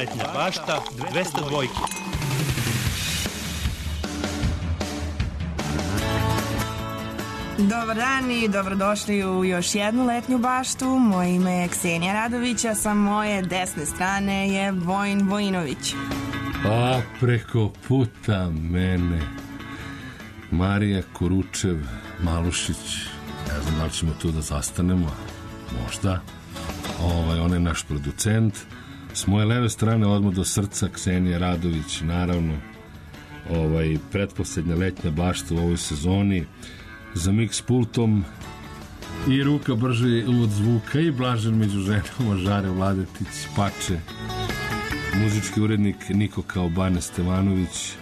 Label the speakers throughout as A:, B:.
A: letnja bašta, 200 dvojke.
B: Dobar dan i dobrodošli u još jednu letnju baštu. Moje ime je Ksenija Radović, a sa moje desne strane je Vojin Vojinović.
C: A preko puta mene Marija Koručev Malušić. Ne znam da li ćemo tu da zastanemo, možda. On je naš producent. S moje leve strane odmah do srca Ksenija Radović, naravno. Pretposlednja letnja bašta u ovoj sezoni. Za mix pultom i ruka brže od zvuka i blažen među ženama Žare Vladetić Pače, muzički urednik Niko Kaobane Stevanović.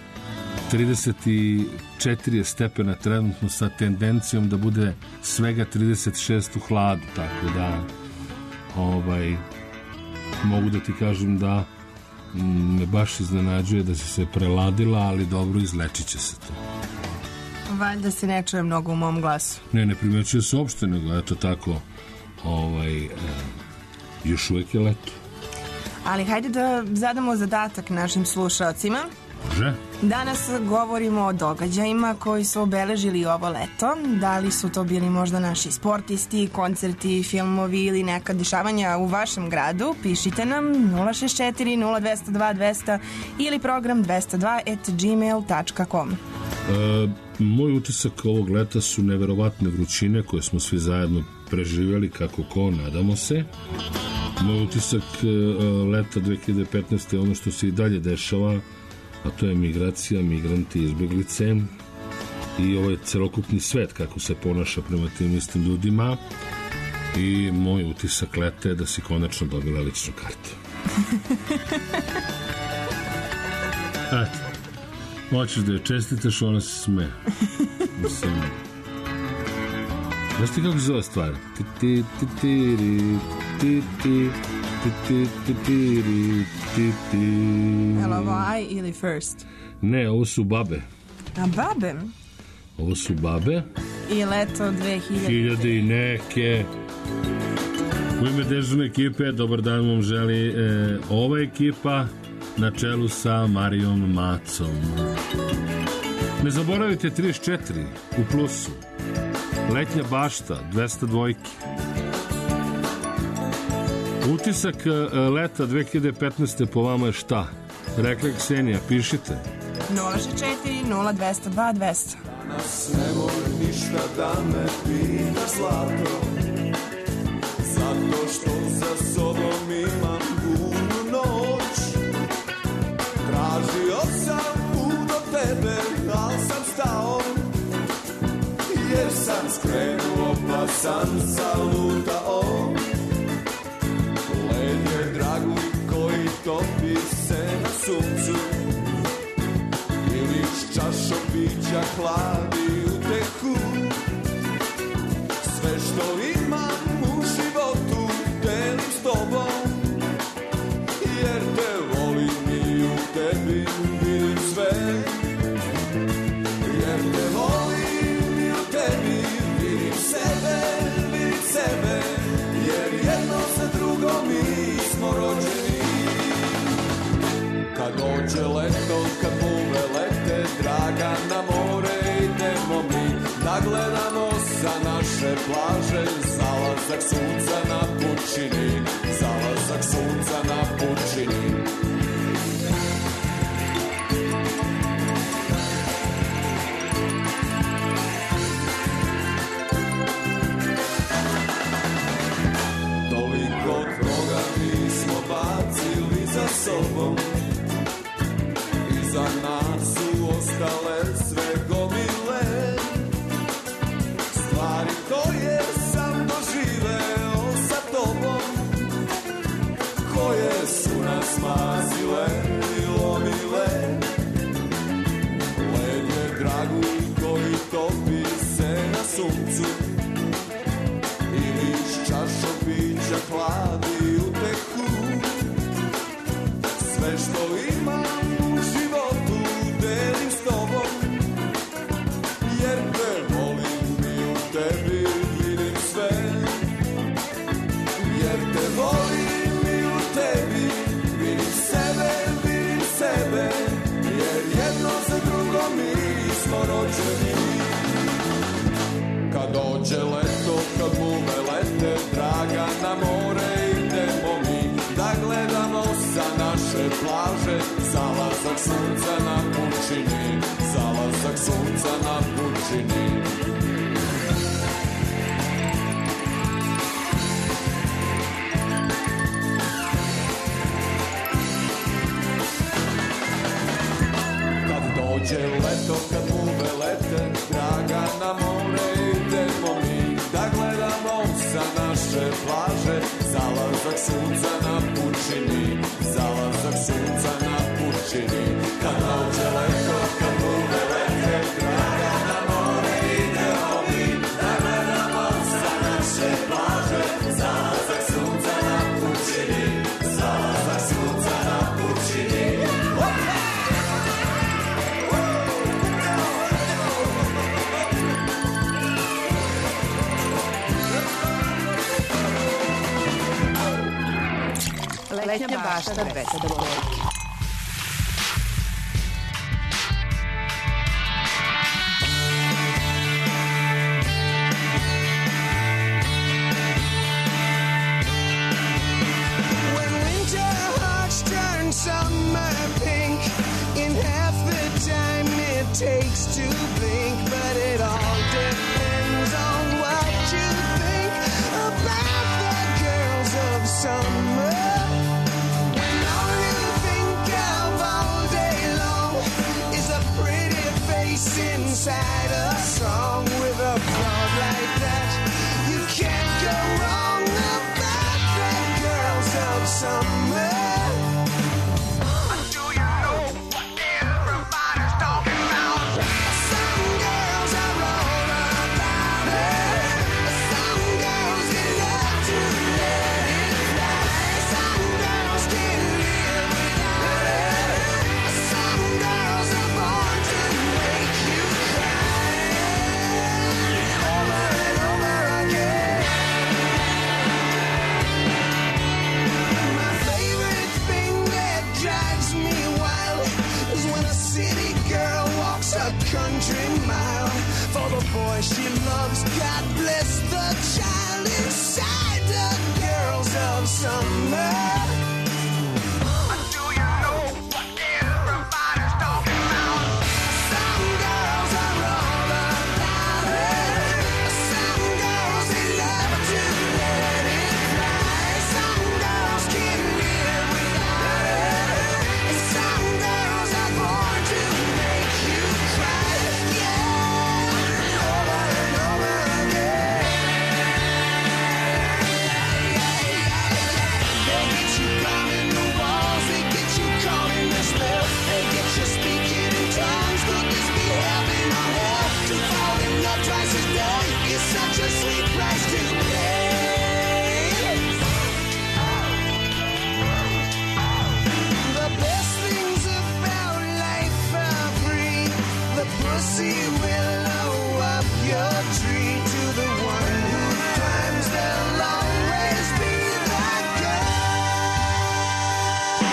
C: 34 stepena trenutno sa tendencijom da bude svega 36 u hladu, tako da mogu da ti kažem da me baš iznenađuje da si se preladila, ali dobro, izlečit će se to.
B: Valjda se ne čuje mnogo u mom glasu.
C: Ne primećuje se uopšte, nego eto tako, još uvijek je leto.
B: Ali hajde da zadamo zadatak našim slušalcima.
C: Može.
B: Danas govorimo o događajima koji su obeležili ovo leto. Da li su to bili možda naši sportisti, koncerti, filmovi ili neka dešavanja u vašem gradu? Pišite nam 064 0202 200 ili program 202@gmail.com.
C: Moj utisak ovog leta su neverovatne vrućine koje smo svi zajedno preživjeli, kako ko, nadamo se. Moj utisak leta 2015. je ono što se i dalje dešava, a to je migracija, migranti, izbjeglice i ovaj celokupni svet kako se ponaša prema tim istim ljudima. I moj utisak leta je da si konačno dobila ličnu kartu. Eto, hoćeš da je čestitaš, ona se sme. Mislim, znaš ti kako se zove stvar?
B: Hello, I ili first?
C: Ne, ovo su babe.
B: A babe?
C: Ovo su babe.
B: I leto
C: 2000 i neke. U ime dežurne ekipe, dobar dan vam želi ova ekipa na čelu sa Marijom Macom. Ne zaboravite 34 u plusu. Letnja bašta, 200 dvojke. Utisak leta 2015. po vama je šta? Rekla je Ksenija, pišite.
B: 064 0202 200.
D: Danas nemoj ništa da me pitaš, zlato, zato što za sobom imam burnu noć. Tražio sam put do tebe, al sam stao, jer sam skrenuo pa sam zalutao. Led je draguj koji topi se na suncu, ili čašom pića hladi utehu. Sve što imam u životu delim s tobom, jer te volim i u tebi vidim sve. Jer te volim i u tebi vidim sebe, jer jedno za drugo mi smo rođeni. Kad dođe leto, kad buve lete, draga, na more idemo mi, da gledamo sa naše plaže zalazak sunca na pučini, zalazak sunca na pučini. Toliko toga mi smo bacili za sobom, za nas su ostale sve gomile stvari koje sam doživeo sa tobom, koje su nas mazile i lomile. Led je draguj koji topi se na suncu, ili iz čašom pića hladi utehu. Sve što imam delim s tobom, jer te volim i u tebi vidim sve. Jer te volim i u tebi vidim sebe. dođe leto, kad muve lete, draga, na more idemo mi, da gledamo sa naše plaže, zalazak sunca na pučini, zalazak sunca na pučini. Dođe leto, kad muve lete, draga, na more idemo mi, da gledamo sa naše plaže, zalazak sunca na pučini, zalazak sunca na pučini. Kad dođe leto, kad muve lete, draga, na more idemo mi, da gledamo sa naše plaže, zalazak sunca na pučini, zalazak sunca na pučini.
B: Letnja bašta 200 dvojke.
E: When winter hearts turn summer pink, in half the time it takes to blink, but it all depends on what you think about the girls of summer. Inside a song with a crowd like that, you can't go wrong about the girls of summer. Do you know what everybody's talking about? Some girls are all about it. Some girls they love to let it fly. Some girls can't live without it. Some girls are born to make you country mile for the boy she loves. God bless the child inside the girls of summer. Do you know what everybody's talking about? Some girls are all about it. Some girls they love to let it fly. Some girls can't live without it. Some girls are born to make you cry. Pussy willow up your tree to the one who climbs, there'll always be that girl.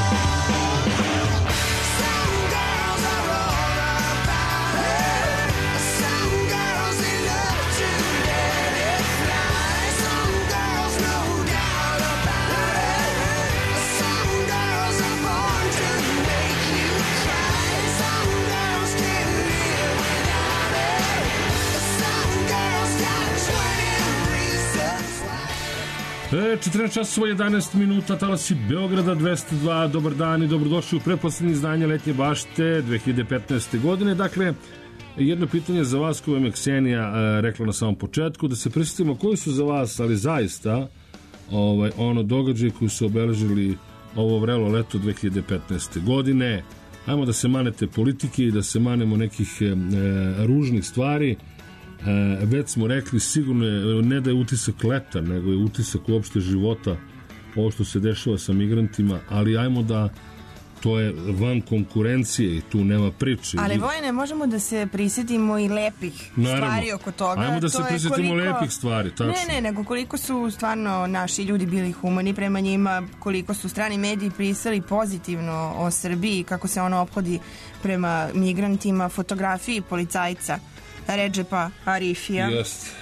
E: Some girls are all about it. Some girls they love to let it fly. Some girls no doubt about it. Some girls are born to make you cry. Some girls can't live without it. Some girls got 20 reasons why.
C: 14 časova 11 minuta, talasi Beograda 202, dobar dan i dobrodošli u pretposlednje izdanje Letnje bašte 2015. godine. Dakle, jedno pitanje za vas koje je Ksenija rekla na samom početku, da se prisjetimo koji su za vas, ali zaista, ono događaje koji su obeležili ovo vrelo leto 2015. godine. Ajmo da se manete politike i da se manemo nekih ružnih stvari. Već smo rekli, sigurno je, ne da je utisak leta, nego je utisak uopšte života ovo što se dešava sa migrantima, ali ajmo da to je van konkurencije i tu nema priče.
B: Ali Vojne, možemo da se prisjetimo i lepih stvari oko toga.
C: Ajmo da se prisjetimo lepih stvari, tačno.
B: Ne, nego koliko su stvarno naši ljudi bili humani prema njima, koliko su strani mediji pisali pozitivno o Srbiji, kako se ono ophodi prema migrantima, fotografiji policajca Redžepa Arifija.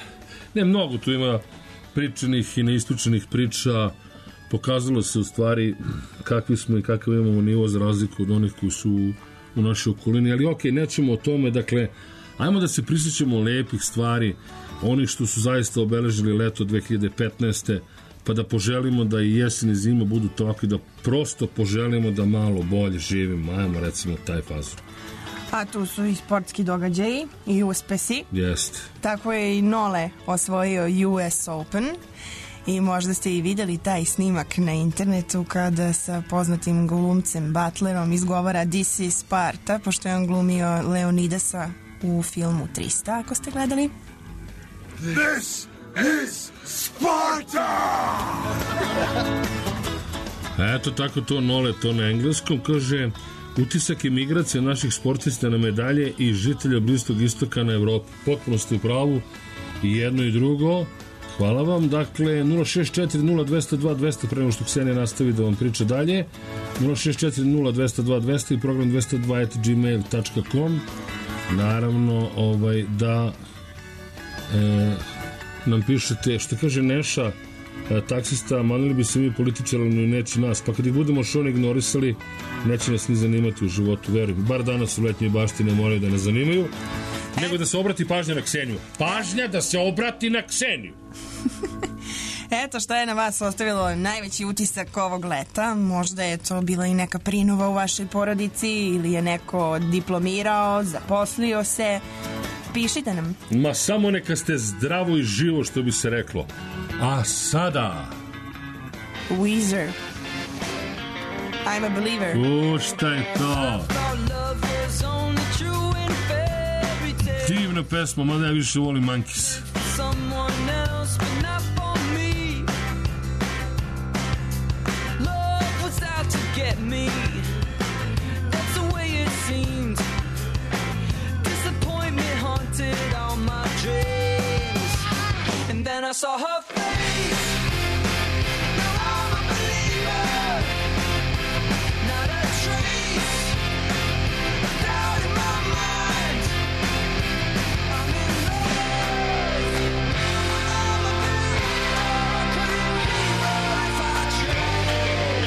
C: Ne, mnogo tu ima pričanih i neistučenih priča. Pokazalo se u stvari kakvi smo i kakav imamo nivo za razliku od onih koji su u našoj okolini, ali okej, nećemo o tome, dakle, ajmo da se prisjećamo lepih stvari, onih što su zaista obeležili leto 2015. pa da poželimo da i jesen i zima budu takvi, da prosto poželimo da malo bolje živimo, ajmo recimo taj fazon.
B: A tu su i sportski događaji i uspesi.
C: Jeste.
B: Tako je i Nole osvojio US Open i možda ste i videli taj snimak na internetu kada sa poznatim glumcem Butlerom izgovara This is Sparta, pošto je on glumio Leonidasa u filmu 300, ako ste gledali.
E: This is Sparta!
C: Eto tako to Nole, to na engleskom, kaže utisak imigracije naših sportista na medalje i žitelja Bliskog istoka na Evropu. Potpuno ste u pravu i jedno i drugo. Hvala vam. Dakle, 064-0202-200 pre nego što Ksenija nastavi da vam priča dalje. 064-0202-200 i program 202@gmail.com. Naravno, da nam pišete, što kaže Neša, taksista, manili bi se mi političari, ali neće nas. Pa kad ih budemo što ignorisali, neće nas ni zanimati u životu, verujem. Bar danas u letnjoj bašti ne moraju da ne zanimaju, nego da se obrati pažnja na Kseniju. Pažnja da se obrati na Kseniju.
B: Eto šta je na vas ostavilo najveći utisak ovog leta. Možda je to bila i neka prinova u vašoj porodici ili je neko diplomirao, zaposlio se. Pišite nam.
C: Ma samo neka ste zdravo i živo, što bi se reklo. A sada
B: Weezer, I'm a Believer.
C: Šta je to? Divna pesma, mada ja više volim Monkeys.
F: Get me, that's the way it seemed. Disappointment haunted all my dreams. And then I saw her face. Now I'm a believer. Not a trace of doubt in my mind. I'm in love. I'm a believer. Couldn't leave her if I tried.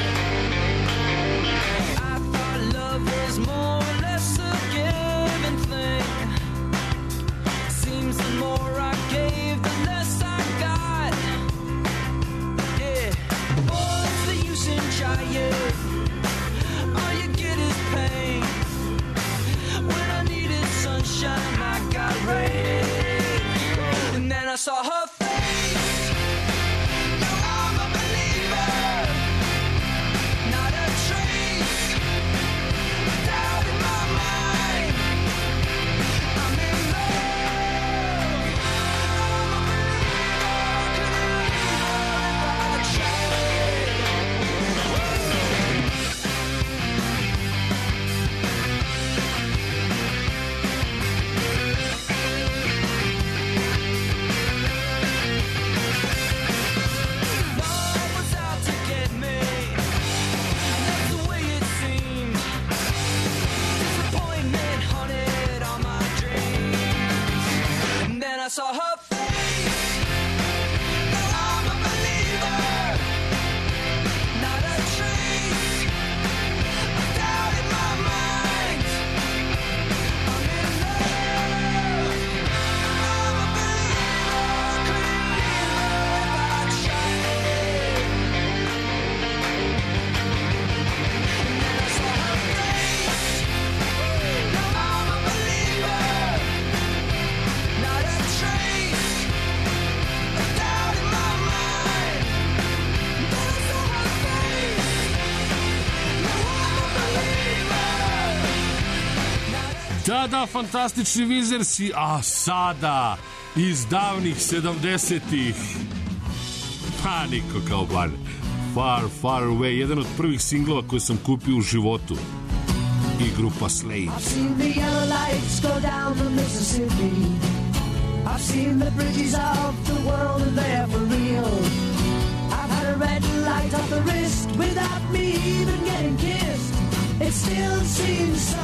F: I thought love was more or less a given thing. Seems the more I gave, the less I got. Yeah, what's the use in trying? All you get is pain. When I needed sunshine, I got rain. And then I saw her face. Now I'm a believer. Not a trace of doubt in my mind. I'm in love. I'm a believer. Couldn't leave her if I tried. Love was out to get me. That's the way it seemed. Disappointment haunted all my dreams. And then I saw her face. Now I'm a believer. Not a trace of doubt in my mind. I'm in love. I'm a believer. Couldn't leave her if I tried. And then I saw her face. Now I'm a believer. Not a trace of doubt in my mind. Then I saw her face. Now I'm a believer.
C: Da, fantastični Wizersi, a sada iz davnih 70-ih, pa niko kao Ban, Far, Far Away, jedan od prvih singlova koje sam kupio u životu, i grupa Slaves.
G: I've seen the yellow lights go down the Mississippi. I've seen the bridges of the world and they're for real. I've had a red light off the wrist without me even getting kissed. It still seems so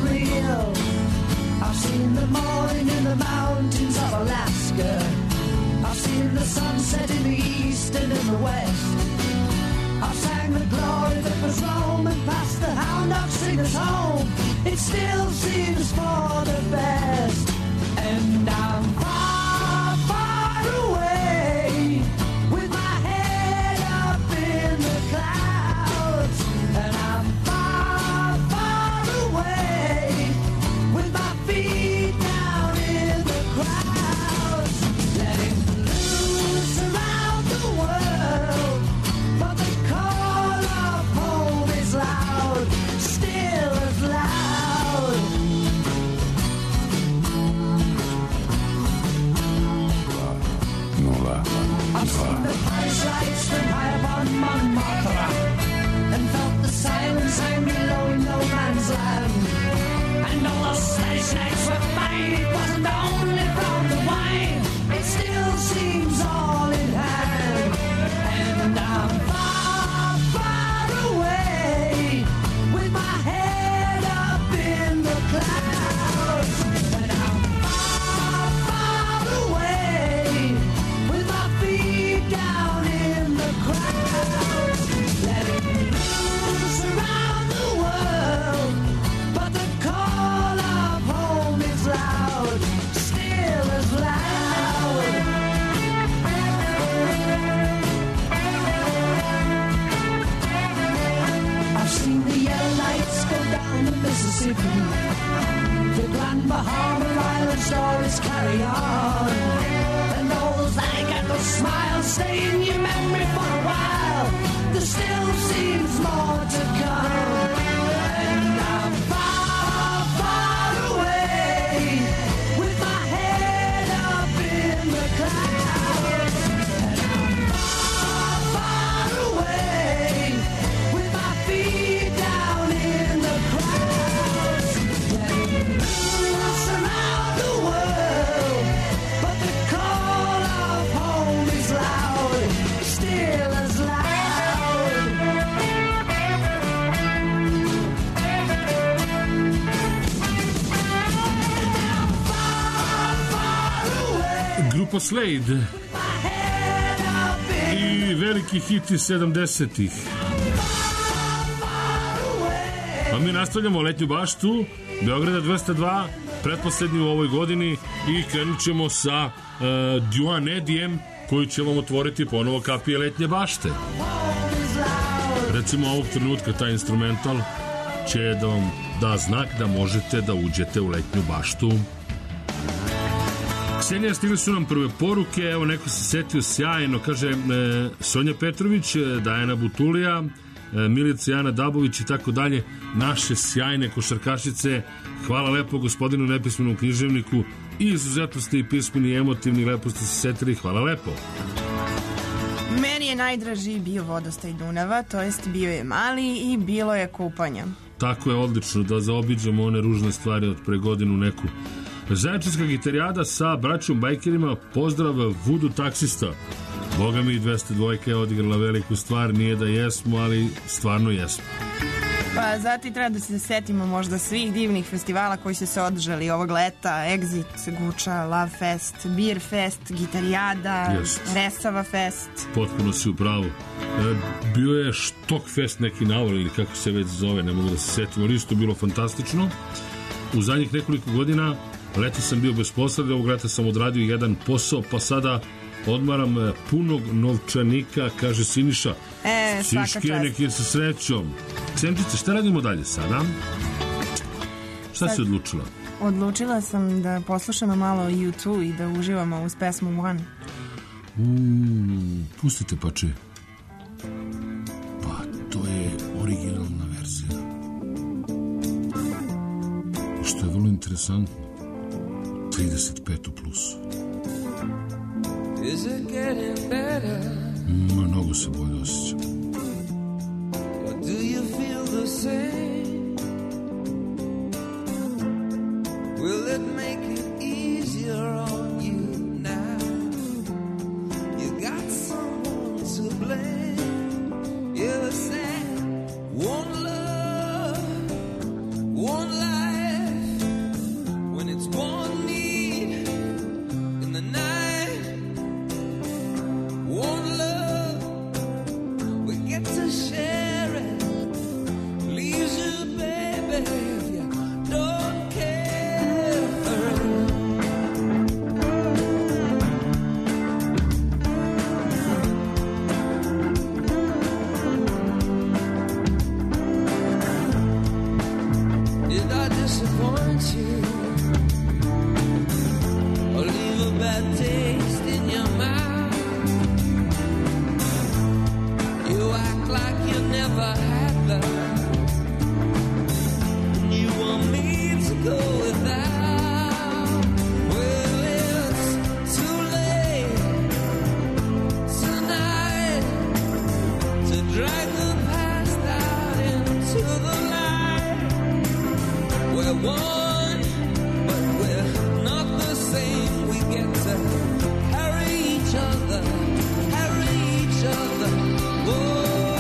G: unreal. I've seen the morning in the mountains of Alaska. I've seen the sunset in the east and in the west. I've sang the glory that was roaming past the hound dog singers home. It still seems for the best. And I'm far, far away with my head up in the clouds. And I'm far, far away with my feet down in the crowds. Letting loose around the world, but the call of home is loud, still as loud. I've seen the Paris lights from high upon Montmartre and felt the silence hang below in no man's land. And all those Spanish nights were fine, it wasn't only from the wine, it still seems all in hand. And I'm far, far away with my head up in the clouds. And I'm far, far away with my feet down in the crowds. Letting loose around the world, but the call of home is loud, still as loud. I've seen the yellow lights go down the Mississippi, the Grand Bahama Island stories carry on, and all those alligator smiles stay in your memory for a while. There still seems more to come, and I'm far, far away with my head up in the clouds. And I'm far, far away with my feet down in the crowds. Letting loose around the world, but the call of home is loud, still as loud.
C: Grupa Slade i veliki hit iz 70-ih. A mi nastavljamo letnju baštu Beograda 202, pretposlednji u ovoj godini, i krenut ćemo sa Duan Edijem, koji će vam otvoriti ponovo kapije letnje bašte. Recimo ovog trenutka taj instrumental će da vam da znak da možete da uđete u letnju baštu. Ksenija, stigli su nam prve poruke, evo neko se setio sjajno, kaže Sonja Petrović, Dajana Butulija, Milica Jana Dabović i tako dalje, naše sjajne košarkašice. Hvala lepo gospodinu nepismenom književniku, i izuzetno ste i pismeni i emotivni, lepo ste se setili, hvala lepo.
B: Meni je najdraži bio vodostaj Dunava, to jest bio je mali i bilo je kupanja.
C: Tako je, odlično, da zaobiđemo one ružne stvari od pre godinu neku. Zaječarska gitarijada sa braćom bajkerima, pozdrav Vudu taksista. Boga mi, 202 je odigrala veliku stvar, nije da jesmo, ali stvarno jesmo.
B: Pa zato i treba da se setimo možda svih divnih festivala koji su se održali ovog leta: Exit, Guča, Love Fest, Beer Fest, Gitarijada, Resava Fest.
C: Potpuno si u pravu. Bio je Štok Fest neki navol, ili kako se već zove, ne mogu da se setimo, ali isto bilo fantastično. U zadnjih nekoliko godina leta sam bio bez posla, ovog leta sam odradio jedan posao, pa sada odmaram punog novčanika, kaže Siniša.
B: Svaka čast.
C: Neki sa srećom. Semčice, šta radimo dalje sada? Šta si odlučila?
B: Odlučila sam da poslušamo malo U2 i da uživamo uz pesmu One.
C: Pustite pa če. Pa to je originalna verzija. Što je vrlo interesantno. 35 u plusu.
F: Is it getting better?
C: Mnogo se bolje osjećam.
F: Or do you feel the same? Will it make it easier on you now? You got someone to blame. You're sad. One love, one life. When it's one need in the night, disappoint you or leave a bad taste in your mouth. You act like you never had love, and you want me to go without. Well, it's too late tonight to drag the past out into the light. We're one, but we're not the same. We get to carry each other, carry each other. Whoa.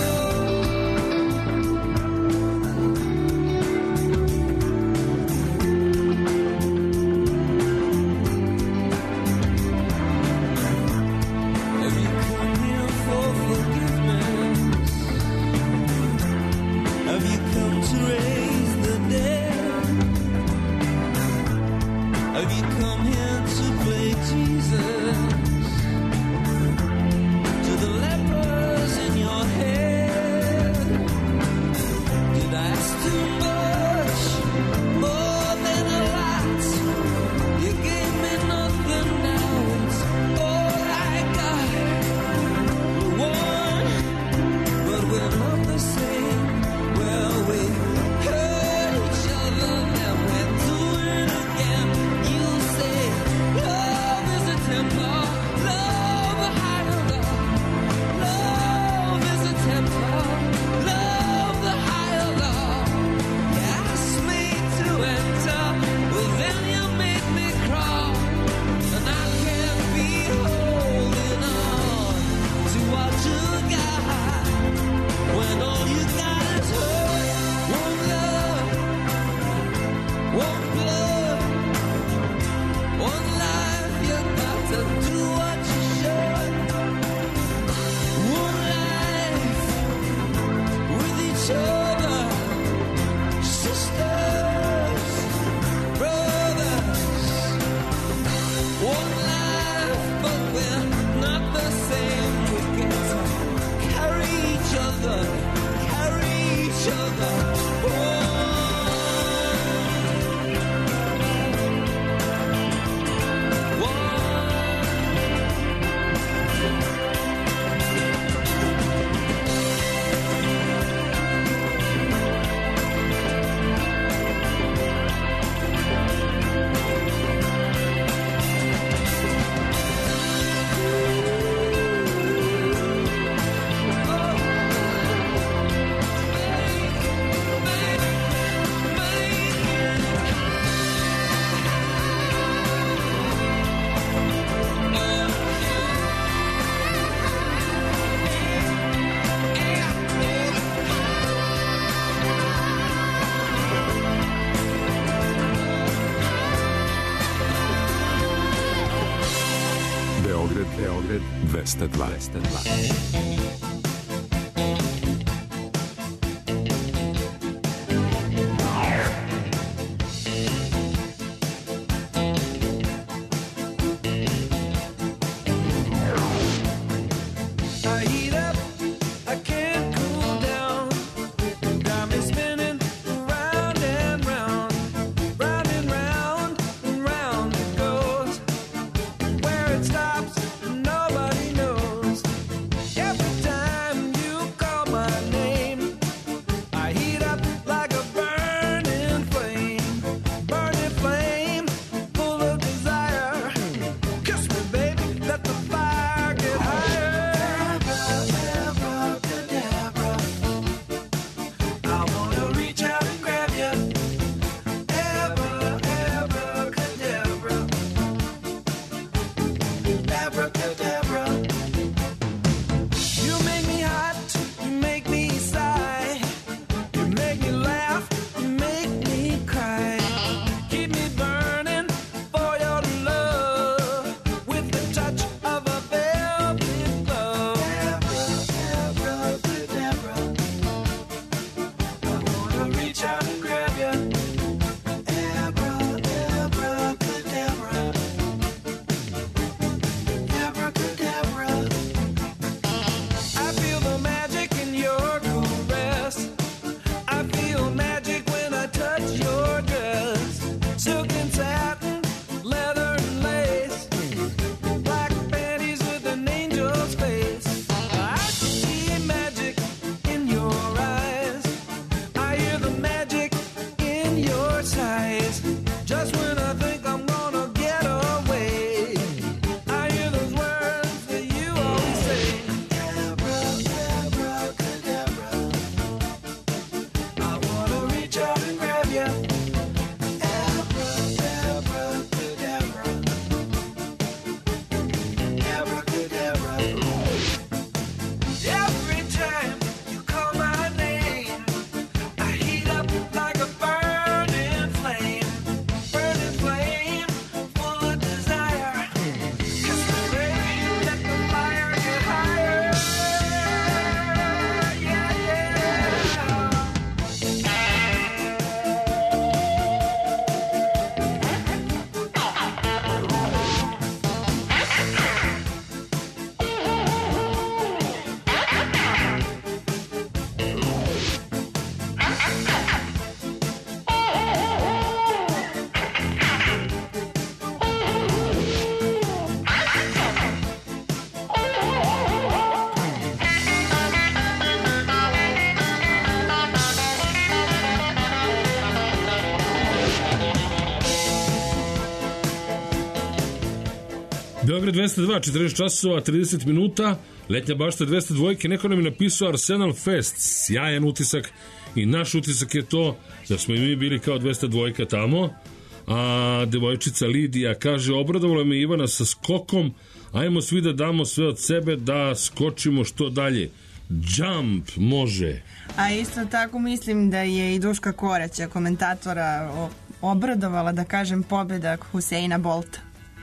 F: Have you come here for forgiveness? Have you come to raise the dead? Have you come here to play Jesus to the lepers in your head? Did I ask too much, more than a lot? You gave me nothing, now it's all I got. We're one, but we're not the same. Well, we hurt each other, then we're doing it again. You say love is a temper, love a higher love. Love is a temper, love the higher love. You asked me to enter, but then you made me crawl, and I can't be holding on to what you got when all you got is hurt. One love, one blood, one life. You got to do what you should. One life with each other, sisters, brothers. One life, but we're not the same. We get to carry each other, carry each other.
H: Beograd 202.
F: I heat up, I can't cool down. Got me spinning round and round, round and round, and round it goes. Where it stops, nobody knows. Every time
C: Beograd 202, 14 časova, 30 minuta, letnja bašta 202, neko nam je napisao Arsenal Fest, sjajan utisak i naš utisak je to da smo i mi bili kao 202 tamo, a devojčica Lidija kaže, obradovala me Ivana sa skokom, ajmo svi da damo sve od sebe da skočimo što dalje. Jump može.
B: A isto tako mislim da je i Duška Koraća, komentatora, obradovala, da kažem, pobjeda Huseina Bolta.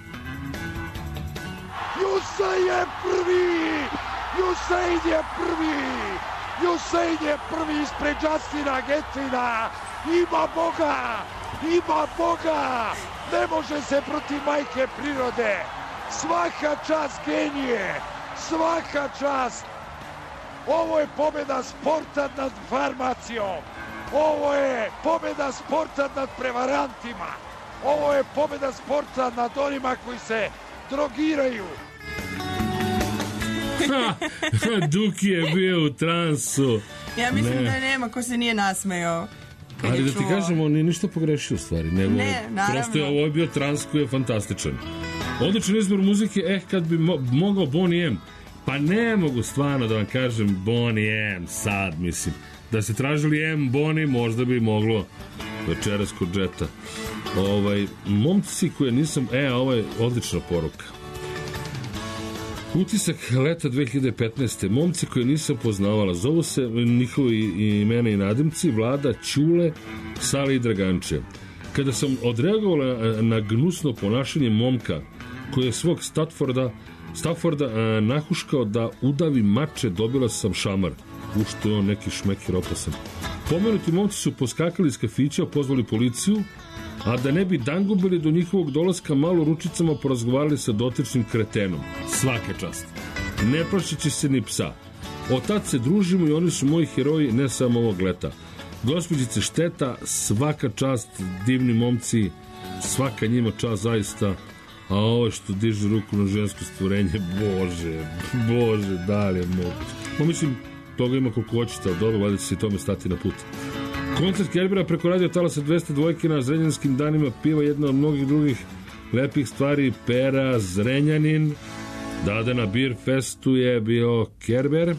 I: Husein je prvi! Husein je prvi! Husein je prvi ispred Justina Gatlina! Ima Boga! Ima Boga! Ne može se protiv majke prirode! Svaka čast genije! Svaka čast! Ovo je pobjeda sporta nad farmacijom! Ovo je pobjeda sporta nad prevarantima! Ovo je pobjeda sporta nad onima koji se drogiraju!
C: Duki je bio u transu.
B: Ja mislim da nema ko se nije nasmejao.
C: Ali da ti kažem, on nije ništa pogrešio u stvari. Nego
B: ne, naravno.
C: Prosto je ovo je bio trans koji je fantastičan. Odličan izbor muzike, kad bi mogao Boney M. Pa ne mogu stvarno da vam kažem Boney M sad, mislim. Da se tražili M Boney, možda bi moglo večeras kod Jetta. Momci koje nisam... ovo je odlična poruka. Utisak leta 2015. Momci koje nisam poznavala. Zovu se njihovi imena i nadimci Vlada, Ćule, Sali i Draganče. Kada sam odreagovala na gnusno ponašanje momka koji je svog Stafforda nahuškao da udavi mače, dobila sam šamar. Što je on neki šmekir opasan. Pomenuti momci su poskakali iz kafića, pozvali policiju, a da ne bi dangubili do njihovog dolaska, malo ručicama porazgovarali sa dotičnim kretenom. Svaka čast. Ne plašeći se ni psa. Od tad se družimo i oni su moji heroji ne samo ovog leta. Gospođice Šteta, svaka čast, divni momci, svaka njima čast zaista, a ovo što diže ruku na žensko stvorenje, bože, da li je moguće. Mislim, toga ima koliko hoćete, ali dobro, valjda će se i tome stati na put. Koncert Kerbera preko radio talasa 202 na Zrenjanskim danima piva, jedna od mnogih drugih lepih stvari, Pera, Zrenjanin, na Beer Festu je bio Kerber,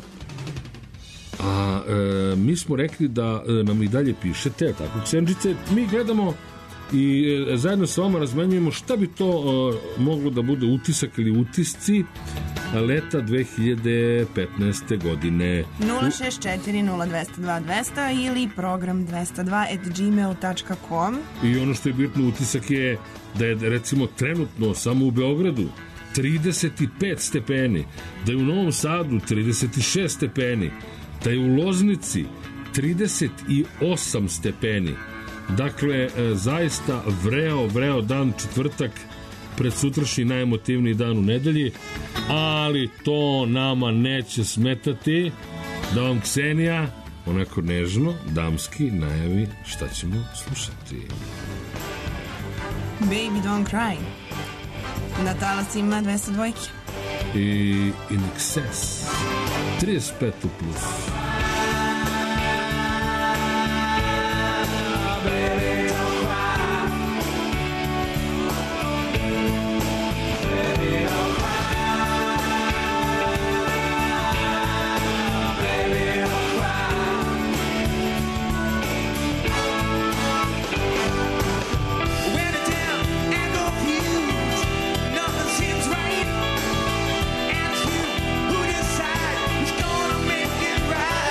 C: a mi smo rekli da nam i dalje pišete, tako Ksenčice, mi gledamo i zajedno sa vama razmenjujemo šta bi to moglo da bude utisak ili utisci leta 2015. godine.
B: 064-0202-200 ili program 202@gmail.com.
C: I ono što je bitno, utisak je da je recimo trenutno samo u Beogradu 35 stepeni, da je u Novom Sadu 36 stepeni, da je u Loznici 38 stepeni. Dakle, zaista vreo dan, četvrtak, pred sutrašnji najemotivniji dan u nedelji, ali to nama neće smetati da vam Ksenija onako nežno, damski najavi šta ćemo slušati.
B: Baby Don't Cry na talasima 202
C: i In Excess 35+.
E: Right.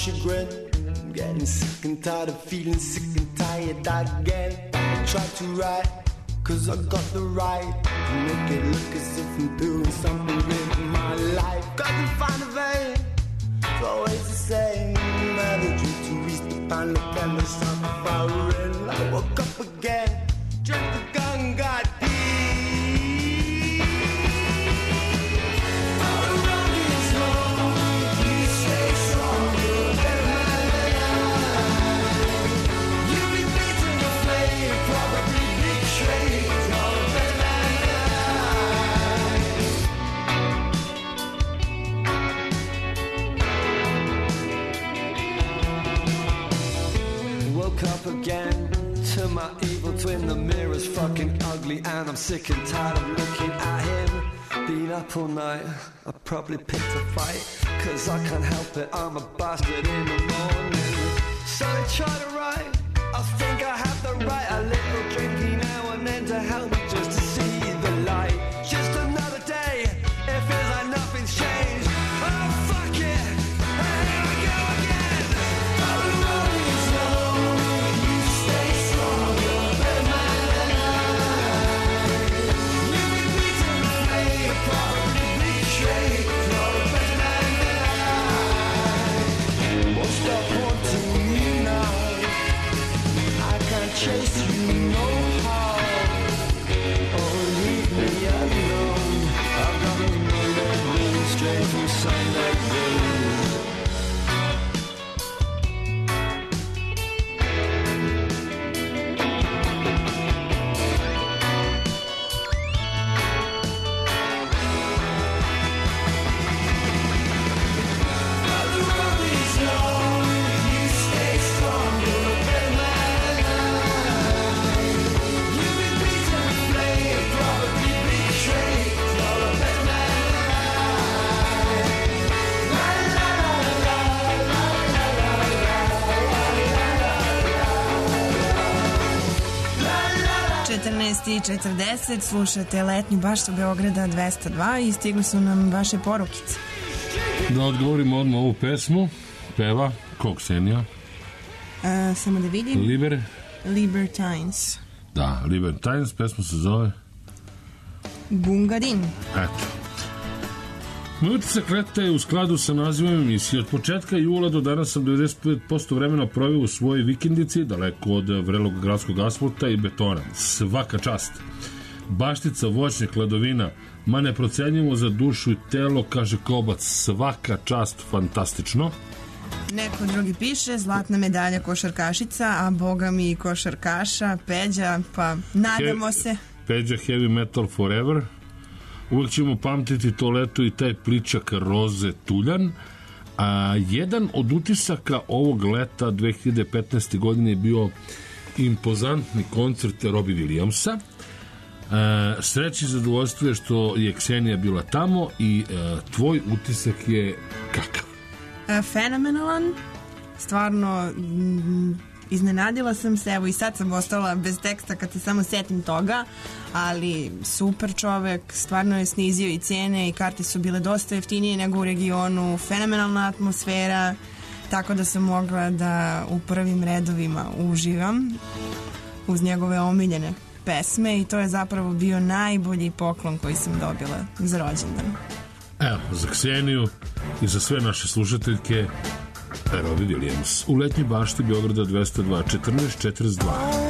D: chagrin. I'm getting sick and tired of feeling sick and tired again. I try to write, cause I got the right to make it look as if I'm doing something with my life. Couldn't find a vein, it's always the same. Never dream to reach the final candle, something firing. I woke up again, drank the gun, got peace. Up again to my evil twin. The mirror's fucking ugly and I'm sick and tired of looking at him. Been up all night, I probably picked a fight, cause I can't help it, I'm a bastard in the morning. So I try to write, I think I have the right. A little drinking now and then to help me just to see the light. Just another day, it feels like nothing's changed. Oh fuck it, and here I go again. Oh, the road is long. Chase you no how. Oh, leave me alone. I've got a million straight from Sunday blues. The road is long. You stay strong. You're a better man.
B: I 40, slušate Letnju baštu Beograda 202 i stigli su nam vaše porukice.
C: Da odgovorimo odmah ovu pesmu. Peva ko, Ksenija?
B: Samo da vidim. Libertines.
C: Da, Libertines, pesma se zove
B: Gungadin.
C: Eto. Moj utisak leta je u skladu sa nazivom emisije. Od početka jula do danas sam 95% vremena proveo u svojoj vikendici, daleko od vrelog gradskog asfalta i betona. Svaka čast. Baštica, voćnjak, ledovina, ma neprocenjivo za dušu i telo, kaže Kobac. Svaka čast, fantastično.
B: Neko drugi piše, zlatna medalja košarkašica, a boga mi i košarkaša, Peđa, pa nadamo se.
C: Peđa Heavy Metal Forever. Uvijek ćemo pamtiti to leto i taj pličak roze tuljan. A jedan od utisaka ovog leta 2015. godine je bio impozantni koncert Robbie Williamsa. Sreći i zadovoljstvo je što je Ksenija bila tamo i tvoj utisak je kakav?
B: Fenomenalan. Stvarno iznenadila sam se, evo i sad sam ostala bez teksta kad se samo setim toga, ali super čovek, stvarno je snizio i cene i karte su bile dosta jeftinije nego u regionu, fenomenalna atmosfera, tako da sam mogla da u prvim redovima uživam uz njegove omiljene pesme i to je zapravo bio najbolji poklon koji sam dobila za rođendan.
C: Evo, za Kseniju i za sve naše slušateljke, Robbie Williams u Letnjoj bašti Beograda 202 1442.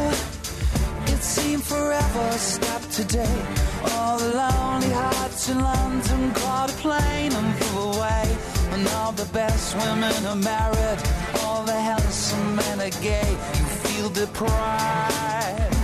G: It seemed forever stopped today. All the lonely hearts in London caught a plane and flew away. And all the best women are married, all the handsome men are gay. You feel deprived.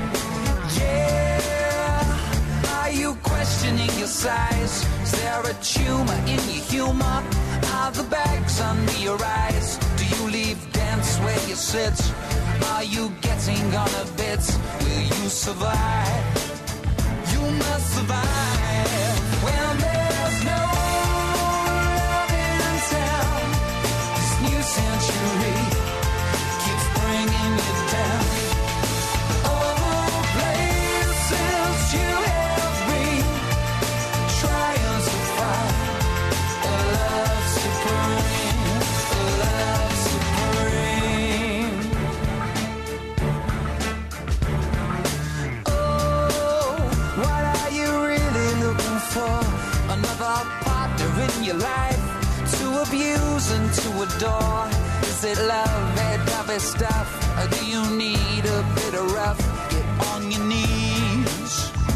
G: Yeah, are you questioning your size? Is there a tumor in your humor? Are the bags under your eyes? Do you leave dance where you sit? Are you getting on a bit? Will you survive? You must survive when there's no love in town. This new century keeps bringing you down. Oh, places you have been, trying to find a love supreme, a love
F: door? Is it love, that tough stuff? Or do you need a bit of rough? Get on your knees.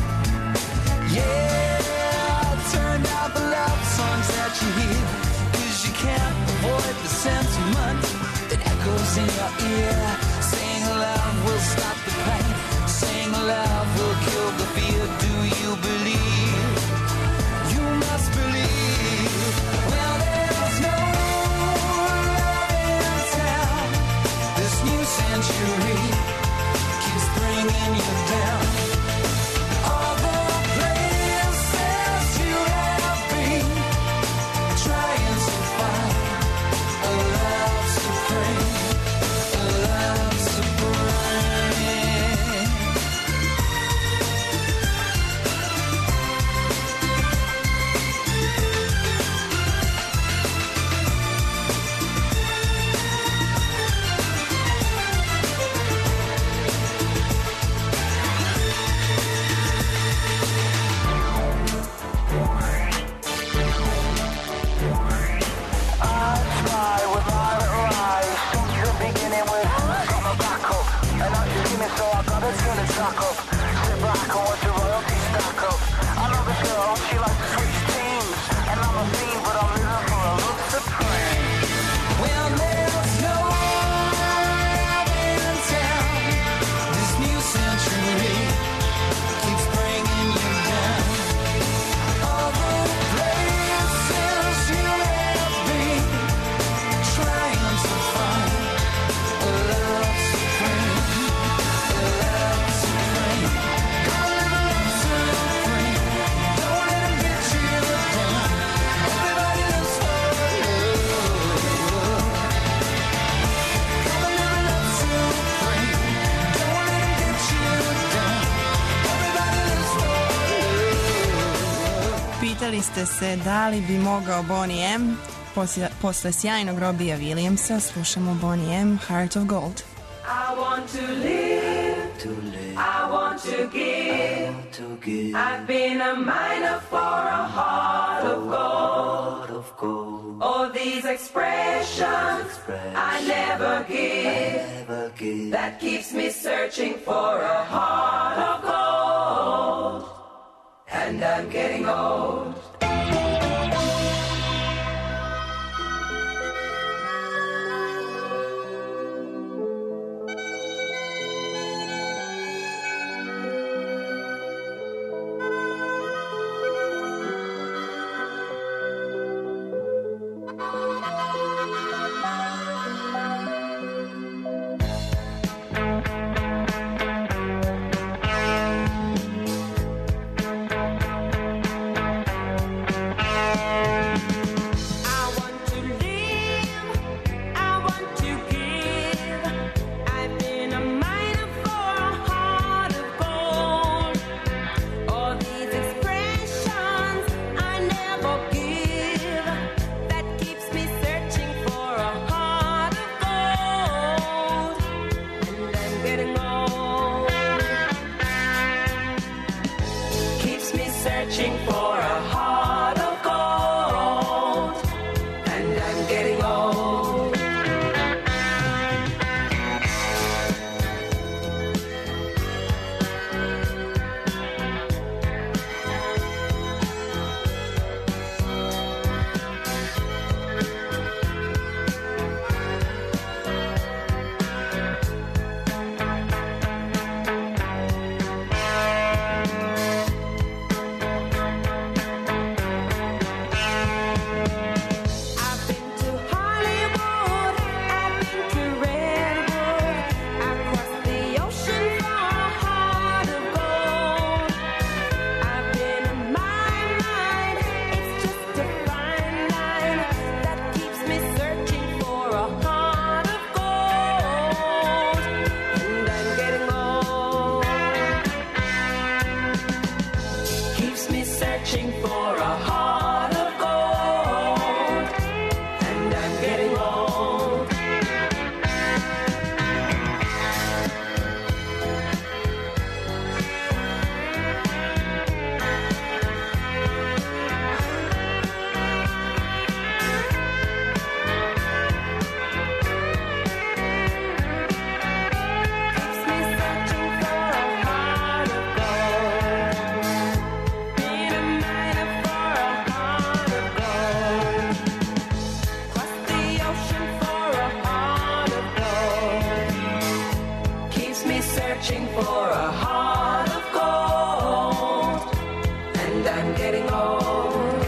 F: Yeah, turn out the love songs that you hear, 'cause you can't avoid the sentiment that echoes in your ear. Saying love will stop the pain, saying love will kill the fear. Do you believe? You must believe. Well, there's no love in town. This new century keeps bringing you down. All the places you have been, trying to find a love supreme, a love supreme. Well, there's no love in town. This new century keeps bringing you down. All the places you have been, trying to find a love supreme, a love supreme. Come live a love supreme. Don't let 'em get you down. Everybody lives for love. Come and live a love supreme. Don't let 'em get you down. Everybody lives for love.
B: Pitali ste se da li bi mogao Boney M. Posle sjajnog Robbija Williamsa slušamo Boney M. Heart of Gold.
J: I want to live, I want to give, I've been a miner for a heart of gold. All these expressions I never give, that keeps me searching for a heart of gold. And I'm getting old. searching for a heart of gold, and I'm getting old.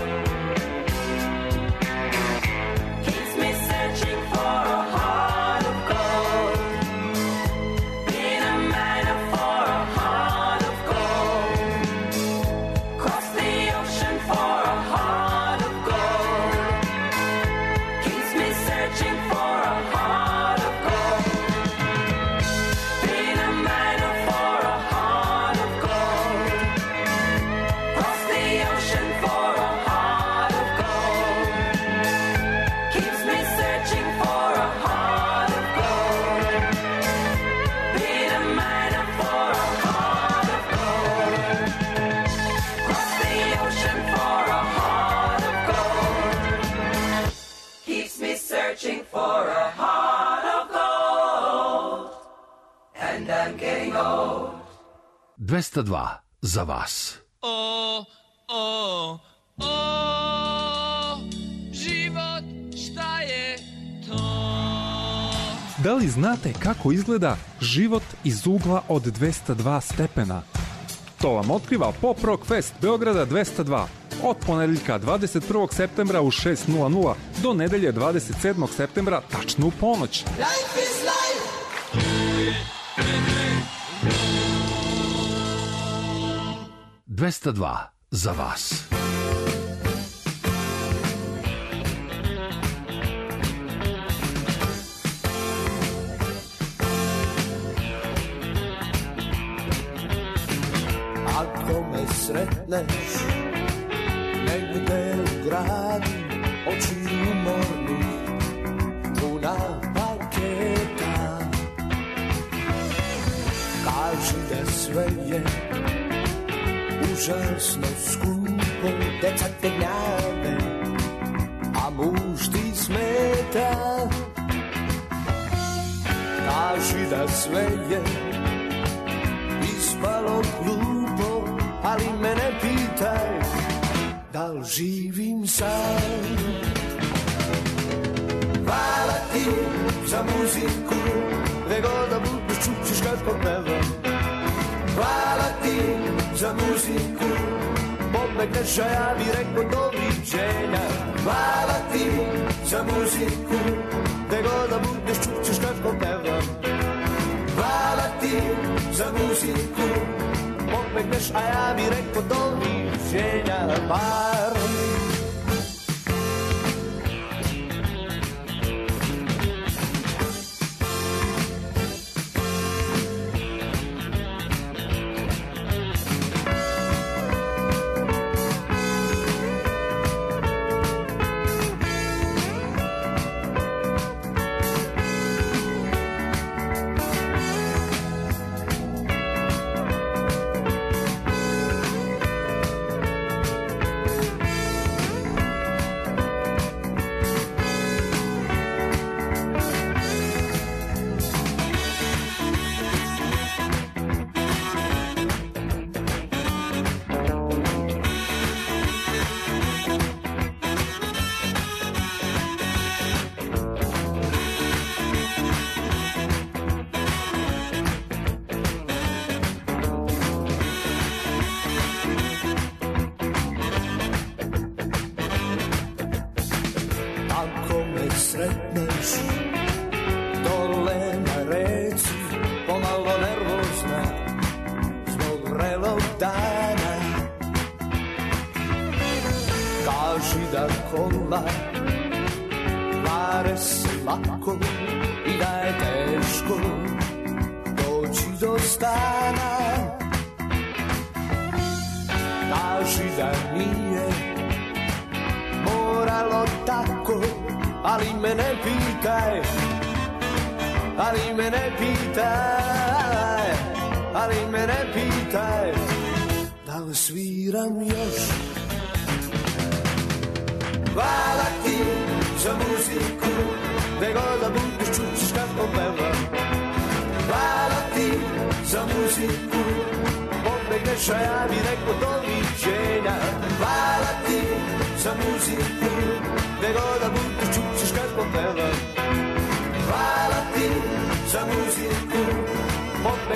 J: Keeps me searching for a heart of gold, being a miner for a heart of gold. Cross the ocean for a heart of gold. Keeps me searching for a heart of gold, being a miner for a heart of gold. Cross the ocean for a heart of gold. Keeps me searching for a heart of gold, being a miner for a heart of gold. Cross the ocean for a heart of gold. Keeps me searching for a heart of gold, and I'm getting old.
K: 202 za vas.
F: O, život, šta je to?
L: Da li znate kako izgleda život iz ugla od 202 stepena? To vam otkriva Pop Rock Fest Beograda 202 od ponedeljka 21. septembra u 6:00 do nedelje 27. septembra tačno u ponoć.
E: Life is life.
K: 202 za vas.
D: Ako me sretneš negde u gradu, oči umorni, puna paketa, kaži da sve je užasno skupo, deca te gnjave, a muž ti smeta. Kaži da sve je ispalo glupo, ali mene pitaj da li živim sam. Hvala ti za muziku, gde god da budeš čućeš kad popevam. Hvala ti za muziku, pobegneš, a ja bi rekao doviđenja. Hvala ti za muziku, gde god da budeš čućeš kad popevam. Hvala ti za muziku, pobegneš, a ja bi rekao doviđenja. Bar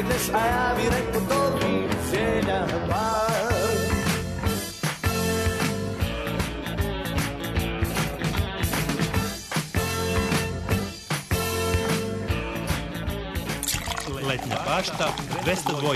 M: legneš, a ja bi rekao to mi cijelja par.
A: Letnja bašta 202.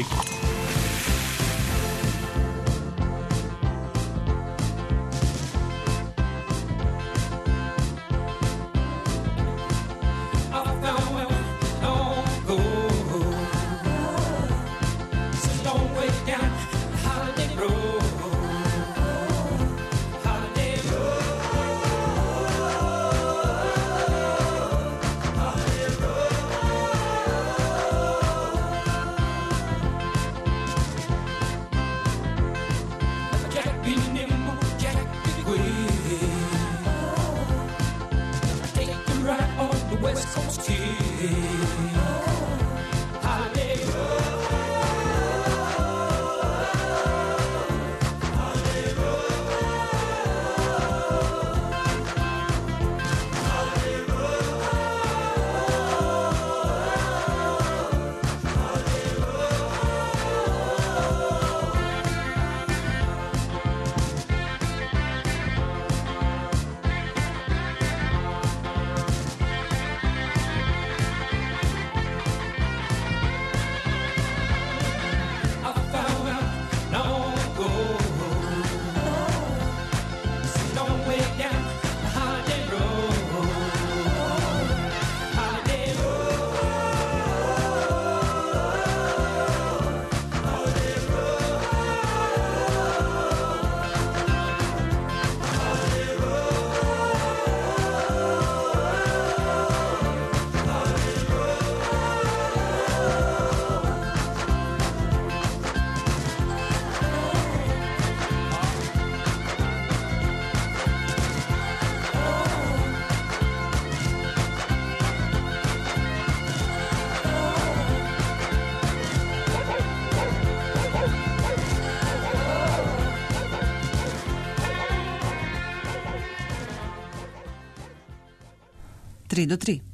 N: Tri do tri.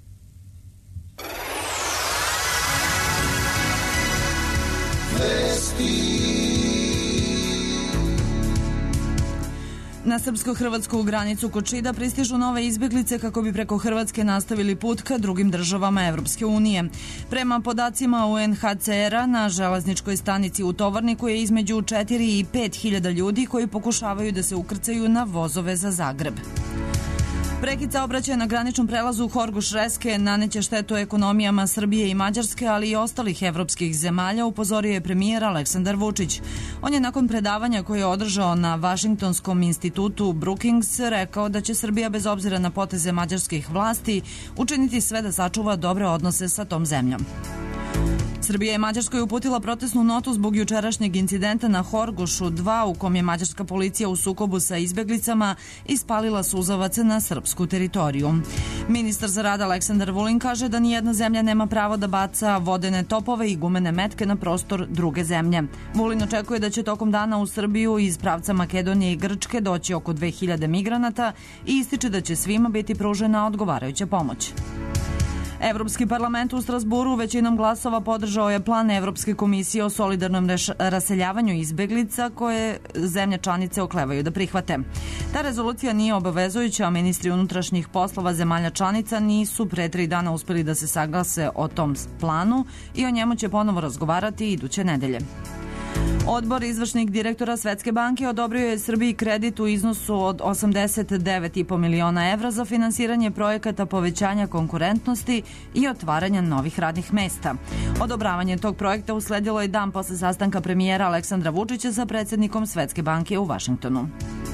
N: Na srpsko-hrvatsku granicu kod Šida pristižu nove izbjeglice kako bi preko Hrvatske nastavili put ka drugim državama Evropske unije. Prema podacima UNHCR-a, na železničkoj stanici u Tovarniku je između 4 i 5 hiljada ljudi koji pokušavaju da se ukrcaju na vozove za Zagreb. Prekid saobraćaja na graničnom prelazu Horgoš-Reske naneće štetu ekonomijama Srbije i Mađarske, ali i ostalih evropskih zemalja, upozorio je premijer Aleksandar Vučić. On je nakon predavanja koje je održao na Vašingtonskom institutu Brookings rekao da će Srbija bez obzira na poteze mađarskih vlasti učiniti sve da sačuva dobre odnose sa tom zemljom. Srbija je Mađarskoj uputila protestnu notu zbog jučerašnjeg incidenta na Horgošu 2 u kom je mađarska policija u sukobu sa izbjeglicama ispalila suzavac na srpsku teritoriju. Ministar za rad Aleksandar Vulin kaže da nijedna zemlja nema pravo da baca vodene topove i gumene metke na prostor druge zemlje. Vulin očekuje da će tokom dana u Srbiju iz pravca Makedonije i Grčke doći oko 2000 migranata i ističe da će svima biti pružena odgovarajuća pomoć. Evropski parlament u Strasburu većinom glasova podržao je plan Evropske komisije o solidarnom raseljavanju izbeglica koje zemlje članice oklevaju da prihvate. Ta rezolucija nije obavezujuća, a ministri unutrašnjih poslova zemalja članica nisu pre 3 dana uspeli da se saglase o tom planu i o njemu će ponovo razgovarati iduće nedelje. Odbor izvršnih direktora Svetske banke odobrio je Srbiji kredit u iznosu od 89,5 miliona evra za finansiranje projekata povećanja konkurentnosti i otvaranja novih radnih mesta. Odobravanje tog projekta usledilo je dan posle sastanka premijera Aleksandra Vučića sa predsjednikom Svetske banke u Vašingtonu.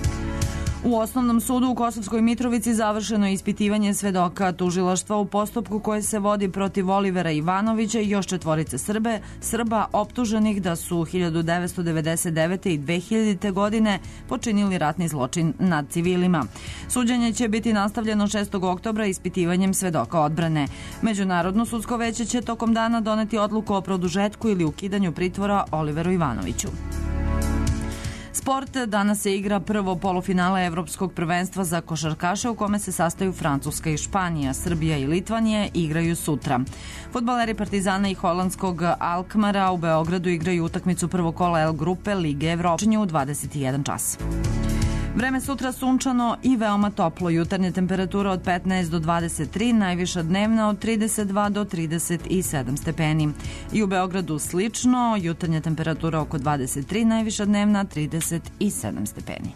N: U Osnovnom sudu u Kosovskoj Mitrovici završeno je ispitivanje svedoka tužilaštva u postupku koje se vodi protiv Olivera Ivanovića i još 4 Srba optuženih da su 1999. i 2000. godine počinili ratni zločin nad civilima. Suđenje će biti nastavljeno 6. oktobra ispitivanjem svedoka odbrane. Međunarodno sudsko veće će tokom dana doneti odluku o produžetku ili ukidanju pritvora Oliveru Ivanoviću. Sport, danas se igra prvo polufinale Evropskog prvenstva za košarkaše u kome se sastaju Francuska i Španija, Srbija i Litvanija igraju sutra. Fudbaleri Partizana i holandskog Alkmara u Beogradu igraju utakmicu prvog kola L grupe Lige Evrope u 21 čas. Vreme sutra sunčano i veoma toplo. Jutarnje temperatura od 15 do 23, najviša dnevna od 32 do 37 stepeni. I u Beogradu slično, jutarnja temperatura oko 23, najviša dnevna 37 stepeni.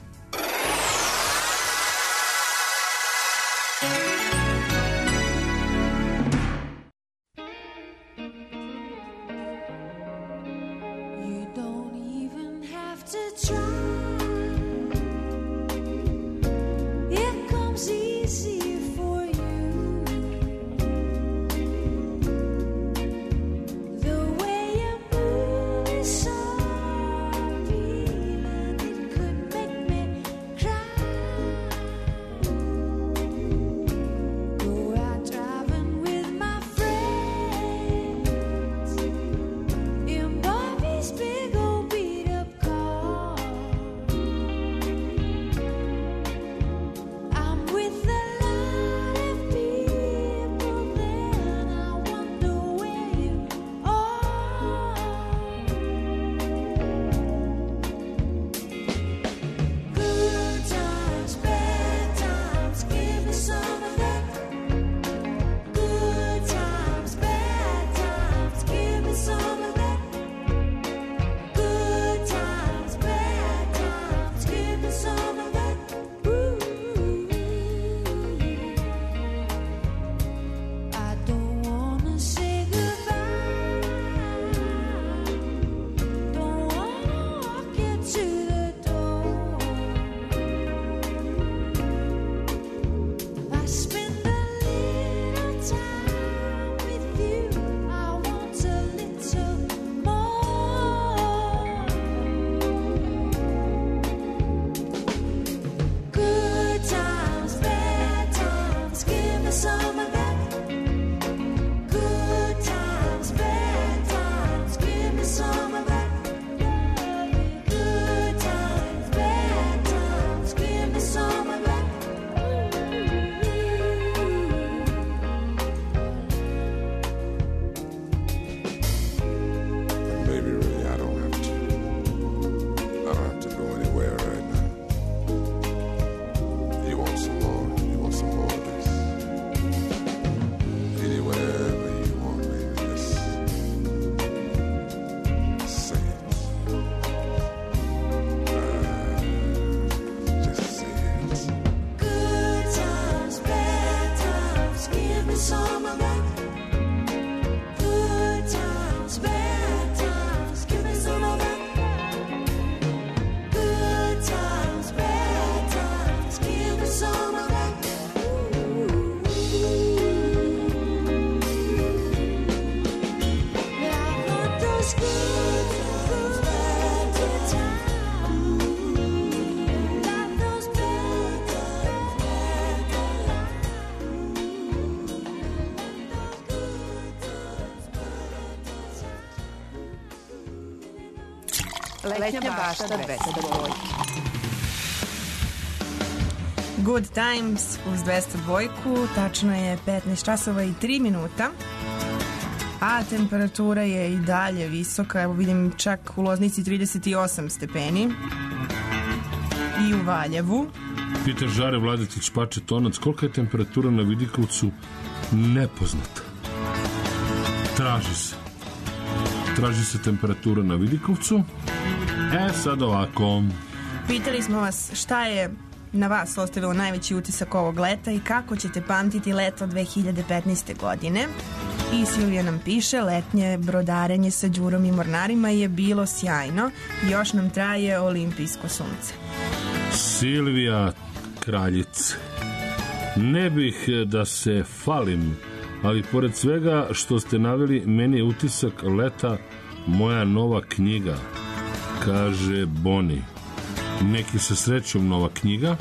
B: Letnja bašta 202. Good Times uz 202, tačno je 15 časova i 3 minuta, a temperatura je i dalje visoka, evo vidim čak u Loznici 38 stepeni i u Valjevu.
C: Pita Žare Vladetić Pače Tonac, kolika je temperatura na Vidikovcu? Nepoznata. Traži se temperatura na Vidikovcu. Sad ovako.
B: Pitali smo vas šta je na vas ostavilo najveći utisak ovog leta i kako ćete pamtiti leto 2015. godine. I Silvija nam piše, letnje brodarenje sa Đurom i mornarima je bilo sjajno, još nam traje olimpijsko sunce.
C: Silvija kraljice, ne bih da se falim, ali pored svega što ste naveli, meni je utisak leta moja nova knjiga, kaže Boni. Neki sa srećom nova knjiga.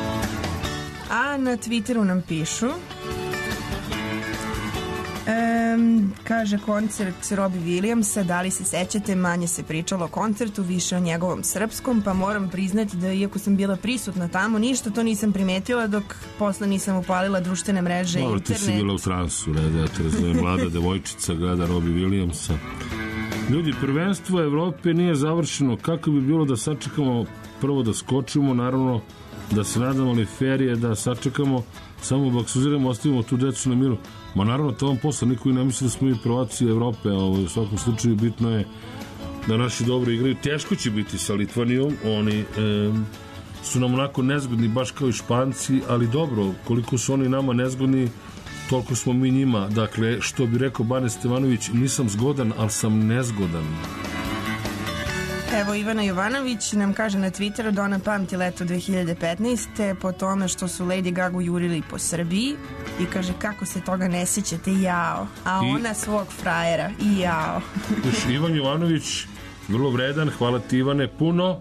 B: A na Twitteru nam pišu Kaže koncert Robbie Williamsa, da li se sećate, manje se pričalo o koncertu, više o njegovom srpskom, pa moram priznati da iako sam bila prisutna tamo, ništa to nisam primetila dok posle nisam upalila društvene mreže i internet.
C: Ti si bila u transu, ja te razumijem, mlada devojčica gleda Robbie Williamsa. Ljudi, prvenstvo Evrope nije završeno, kako bi bilo da sačekamo prvo da skočimo, naravno da se nadamo Liferije, da sačekamo, samo baksuziramo, ostavimo tu decu na miru. Ma naravno, to vam posla, niko i ne misli da smo i prvaci Evrope, a u svakom slučaju bitno je da naši dobro igraju. Teško će biti sa Litvanijom, oni su nam onako nezgodni, baš kao i Španci, ali dobro, koliko su oni nama nezgodni, toliko smo mi njima. Dakle, što bi rekao Bane Stevanović, nisam zgodan, ali sam nezgodan.
B: Evo, Ivana Jovanović nam kaže na Twitteru da ona pamti leto 2015. po tome što su Lady Gaga jurili po Srbiji i kaže kako se toga ne sjećate, jao. A ona svog frajera, i jao.
C: Ivan Jovanović, vrlo vredan, hvala ti Ivane, puno.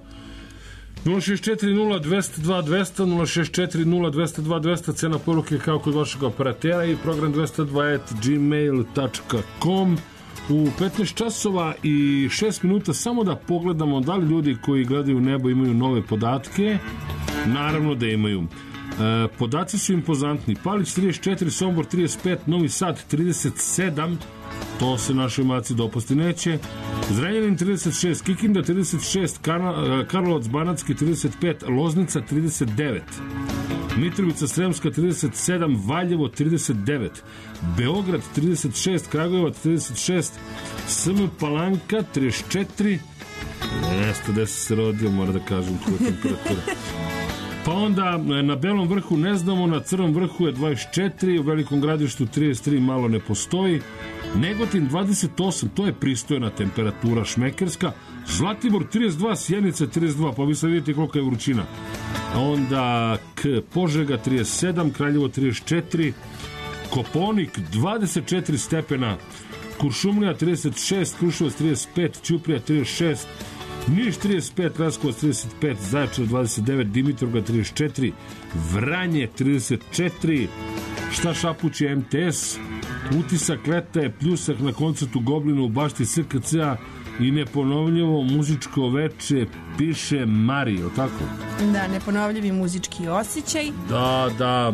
C: 064-02-200, 064-02-200, cena poruke kao kod vašeg operatera i program 202@gmail.com. U 15 časova i 6 minuta samo da pogledamo da li ljudi koji gledaju nebo imaju nove podatke. Naravno da imaju. Podaci su impozantni. Palić 34, Sombor 35, Novi Sad 37, to se našoj maci dopasti neće. Zrenjanin 36, Kikinda 36, Karlovac Banatski 35, Loznica 39, Mitrovica Sremska 37, Valjevo 39, Beograd 36, Kragujevac 36, SM Palanka 34, mjesto gde se rodio, mora da kažem koja temperatura. Pa onda na Belom vrhu ne znamo, na Crnom vrhu je 24, u Velikom Gradištu 33, malo ne postoji, Negotin 28, to je pristojna temperatura šmekerska, Zlatibor 32, Sjenica 32, pa vi sad vidite koliko je vrućina. Onda Požega 37, Kraljevo 34, Koponik 24 stepena, Kuršumlija 36, Kruševac 35, Ćuprija 36, Niš 35, Raskovac 35, Zaječar 29, Dimitrovgrad 34, Vranje 34, šta šapuće MTS, utisak leta je pljusak na koncertu Goblinu u bašti SKC-a i neponovljivo muzičko veče, piše Mari, o tako?
B: Da, neponovljivi muzički osjećaj.
C: Da,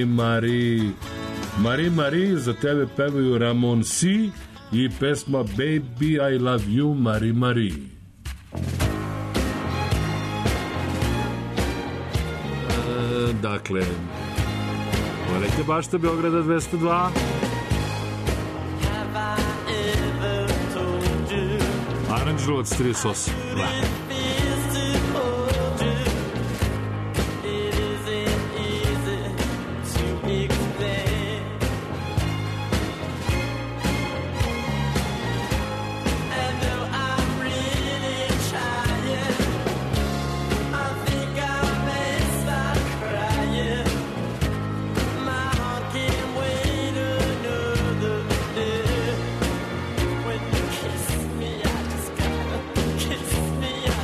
C: Mari, za tebe pevaju Ramon C i pesma Baby I Love You, Mari. Dakle, volite bašta Beograda 202. Aranđelovac 38.
E: Kiss me, I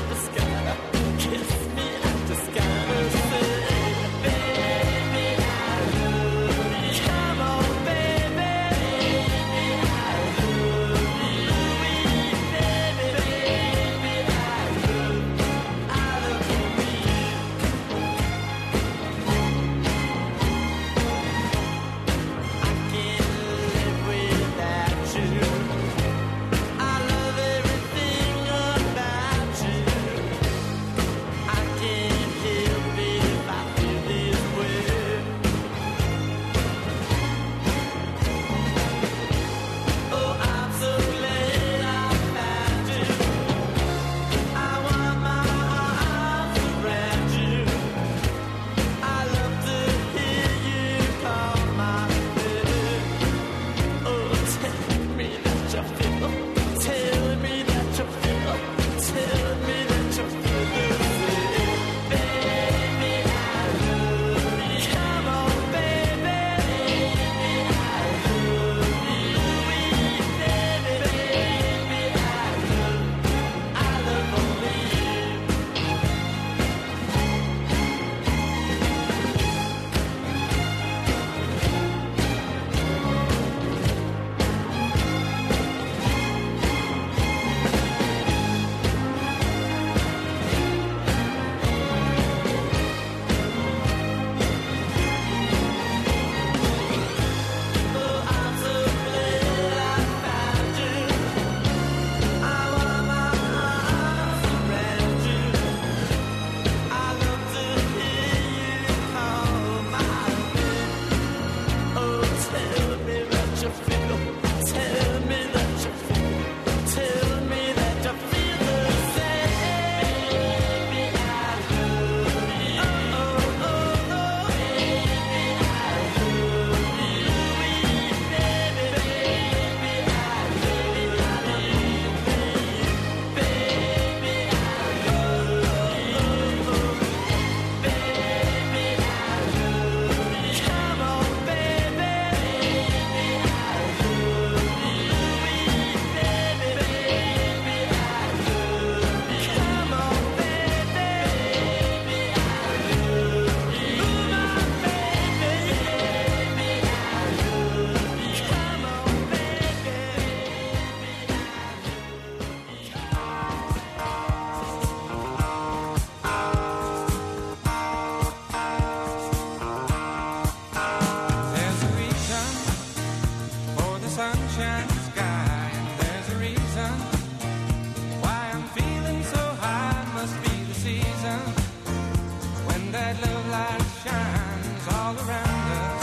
F: sunshine sky, and there's a reason why I'm feeling so high. Must be the season when that love light shines all around us.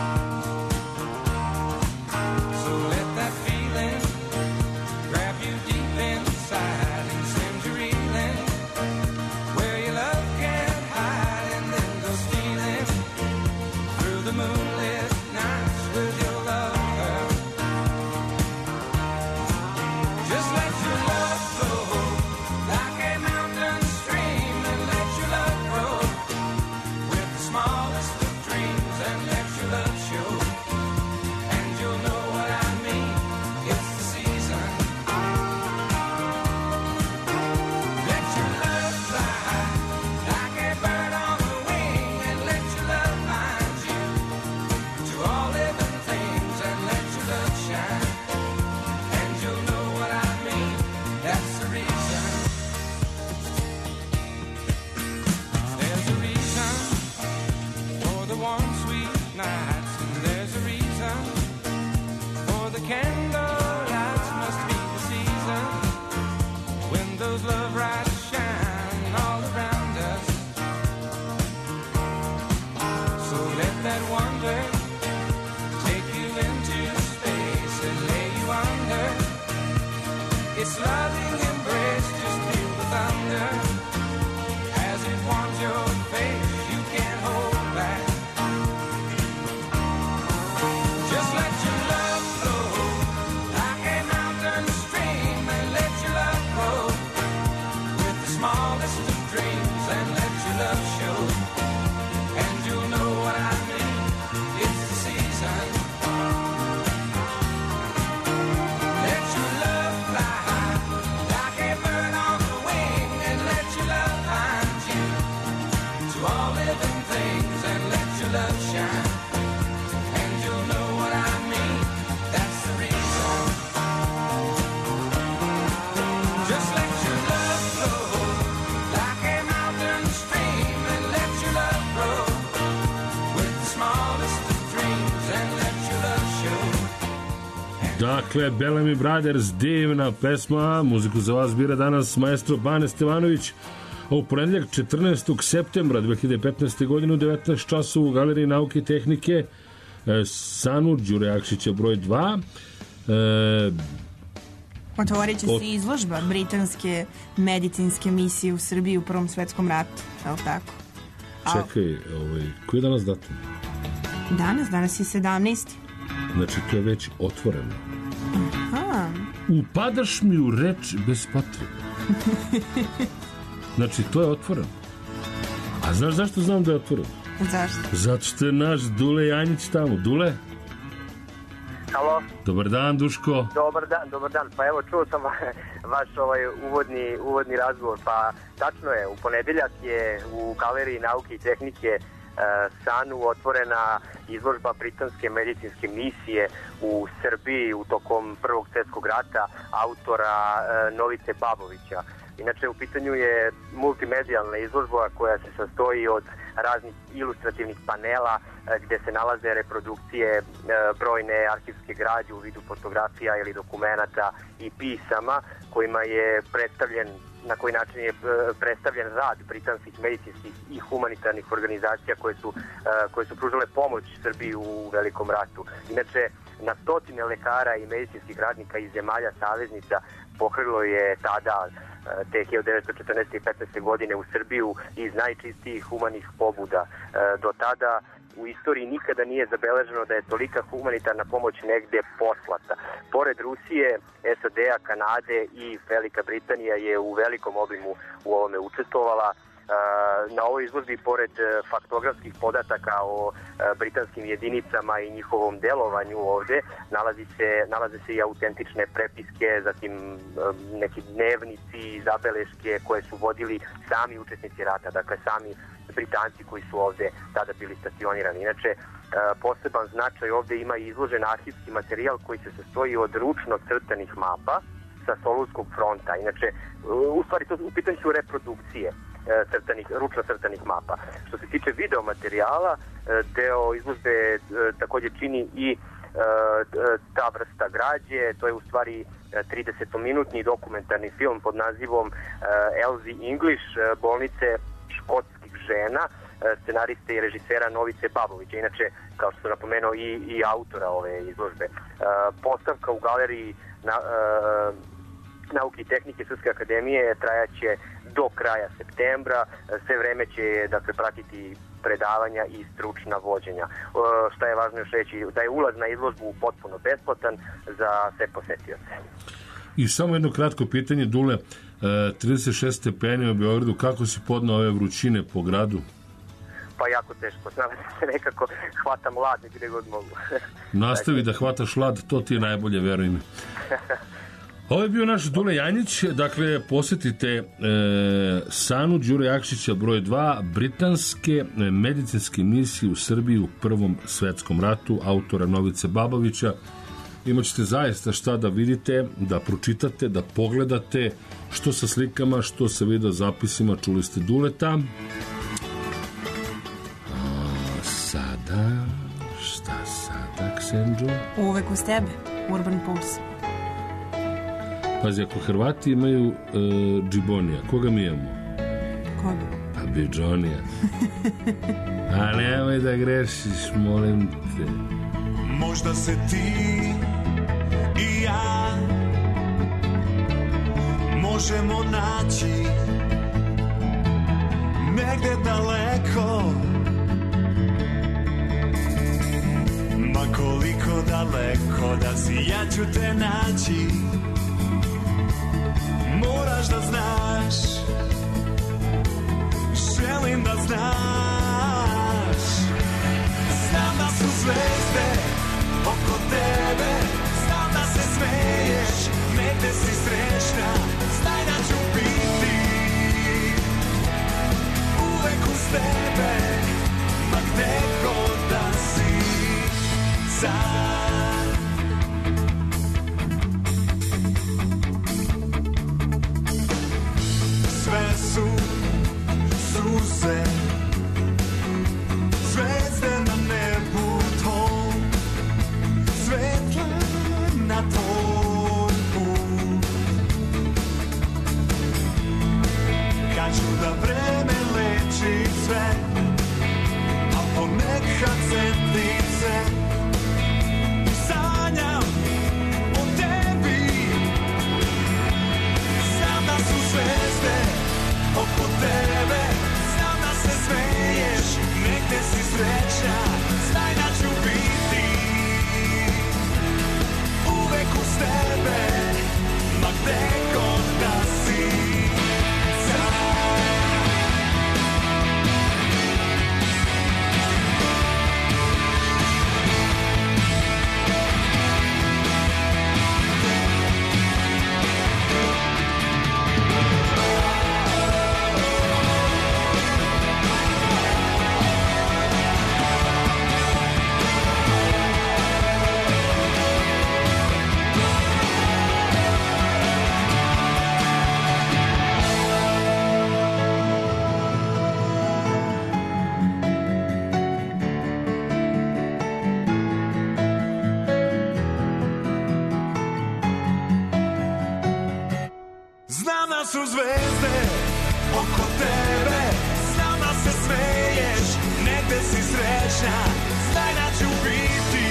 F: So let that feeling grab you deep inside and send you reeling where your love can't hide, and then go stealing through the moonlit nights with your love, girl. Just let your love flow like a mountain stream, and let your love grow with the smallest of dreams, and let your love show, and you'll know what I mean. It's the season. Let your love fly like a bird on the wing, and let your love find you to all living things, and let your love shine, and you'll know what I mean. That's the reason. There's a reason for the warm, sweet nights, and there's a reason for the candle lights. Must be the season when those love lights shine all around us. So let that wonder take you into space and lay you under its loving embrace. Just feel the thunder as it warms your face. You can't hold back. Just let your love flow like a mountain stream, and let your love grow with the smallest of dreams, and let your love show, and you'll know what I mean. It's the season. Let your love fly like a bird on the wing, and let your love find you to all living things, and let your love shine, and you'll know what I mean. That's the reason. Just let your love flow like a mountain stream, and let your love grow with the smallest of dreams, and let your love show.
C: Dakle, Bellamy Brothers, divna pesma, muziku za vas bira danas maestro Bane Stevanović, a u ponedjeljak 14. septembra 2015. godine u 19 časova u Galeriji nauke i tehnike SANU Đure Akšića broj 2.
B: Otvorit će se izložba britanske medicinske misije u Srbiji u Prvom svetskom ratu, je li tako?
C: Čekaj, koji je danas datum?
B: Danas je 17.
C: Znači, to je već otvoreno.
B: Aha.
C: Upadaš mi u reč bez potrebe. Znači, to je otvoreno. A znaš zašto znam da je otvoreno?
B: Zašto?
C: Zato što je naš Dule Janjić tamo. Dule?
O: Halo?
C: Dobar dan, Duško.
O: Dobar dan. Pa evo, čuo sam vaš uvodni razgovor. Pa tačno je, u ponedeljak je u Galeriji nauke i tehnike SANU otvorena izložba britanske medicinske misije u Srbiji u tokom Prvog svjetskog rata autora Novice Babovića. Inače, u pitanju je multimedijalna izložba koja se sastoji od raznih ilustrativnih panela gde se nalaze reprodukcije brojne arhivske građe u vidu fotografija ili dokumenata i pisama kojima je predstavljen, na koji način je predstavljen rad britanskih medicinskih i humanitarnih organizacija koje su pružale pomoć Srbiji u Velikom ratu. Inače, na stotine lekara i medicinskih radnika iz zemalja saveznica pohrlilo je tada te 1914. i 15. godine u Srbiju iz najčistijih humanih pobuda. Do tada u istoriji nikada nije zabeleženo da je tolika humanitarna pomoć negde poslata. Pored Rusije, SAD-a, Kanade i Velika Britanija je u velikom obimu u ovome učestvovala. Na ovoj izložbi, pored faktografskih podataka o britanskim jedinicama i njihovom delovanju ovde, nalaze se i autentične prepiske, zatim neki dnevnici i zabeleške koje su vodili sami učesnici rata, dakle sami Britanci koji su ovde tada bili stacionirani. Inače, poseban značaj ovde ima izložen arhivski materijal koji se sastoji od ručno crtanih mapa sa Solunskog fronta. Inače, u stvari to u pitanju su reprodukcije ručno crtanih mapa. Što se tiče videomaterijala, deo izložbe takođe čini i ta vrsta građe. To je u stvari 30-minutni dokumentarni film pod nazivom Elsie English, bolnice škotskih žena, scenariste i režisera Novice Babovića, inače, kao što sam napomenuo, i autora ove izložbe. Postavka u galeriji Nauke i tehnike Srpske akademije trajaće do kraja septembra. Sve vreme će pratiti predavanja i stručna vođenja. Šta je važno još reći, da je ulaz na izložbu potpuno besplatan za sve posetioce.
C: I samo jedno kratko pitanje, Dule, 36 stepeni u Beogradu, kako si podnao ove vrućine po gradu?
O: Pa jako teško, snalazim se nekako, hvatam lad gde god mogu.
C: Nastavi da hvataš lad, to ti je najbolje, veruj mi. Ovo je bio naš Dule Janjić. Dakle, posjetite Sanu Đure Jakšića broj 2, britanske medicinske misije u Srbiji u Prvom svetskom ratu, autora Novice Babovića. Imaćete zaista šta da vidite, da pročitate, da pogledate, što sa slikama, što sa video zapisima. Čuli ste Duleta. A sada, šta sada, Ksenđo?
B: Uvek uz tebe, Urban Puls.
C: Pazi, ako Hrvati imaju džibonija, koga mi imamo?
B: Koga?
C: Pa Bidžonija. A nemoj da grešiš, molim te.
E: Možda se ti i ja možemo naći negde daleko, ma koliko daleko da si, ja ću te naći. Moraš da znaš, želim da znaš. Znam da su zvezde oko tebe, znam da se smeješ, negde si srećna, znaj da ću biti uvek uz tebe, ma gde god da si sad. Sve su suze, zvezde na nebu tom, svetla na tom put. Kad ću da vreme leči sve, a ponekad setnice, sanjam o tebi. Znam da su zvezde oko tebe, znam da se smeješ, negde si srećna, znaj da ću biti uvek uz tebe, ma gde god da si sad. Znam da su zvezde oko tebe, znam da se smeješ, negde si srećna, znaj da ću biti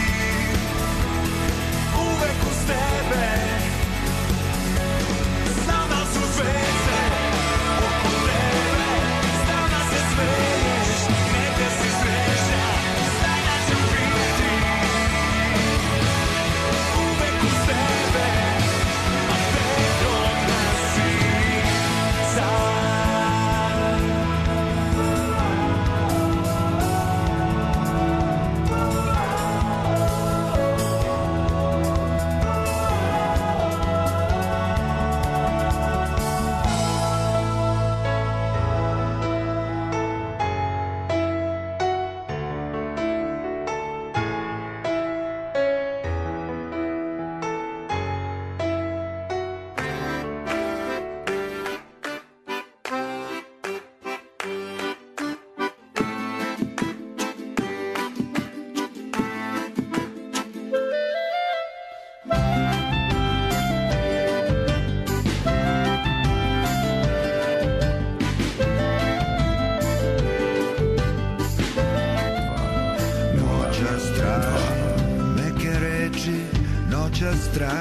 E: uvek uz tebe. Znam da su zvezde oko tebe, znam da se smeješ, negde si srećna, znaj da ću biti uvek uz tebe.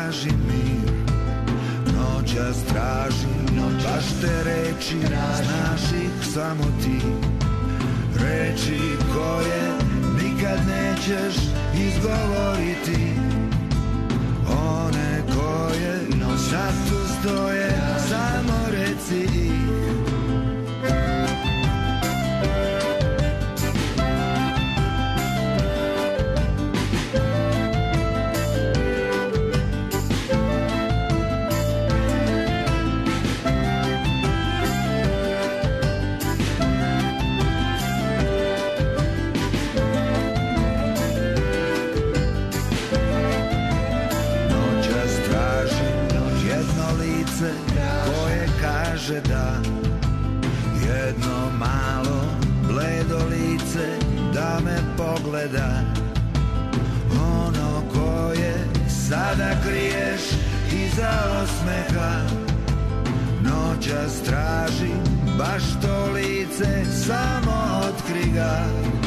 P: tražim mir, noćas tražim, baš te reči, znaš ih samo ti, reči koje nikad nećeš izgovoriti, one koje sad tu stoje, samo reci ih. Koje kaže da, jedno malo bledo lice da me pogleda, ono koje sada kriješ iza osmeha, noćas tražim baš to lice, samo otkri ga.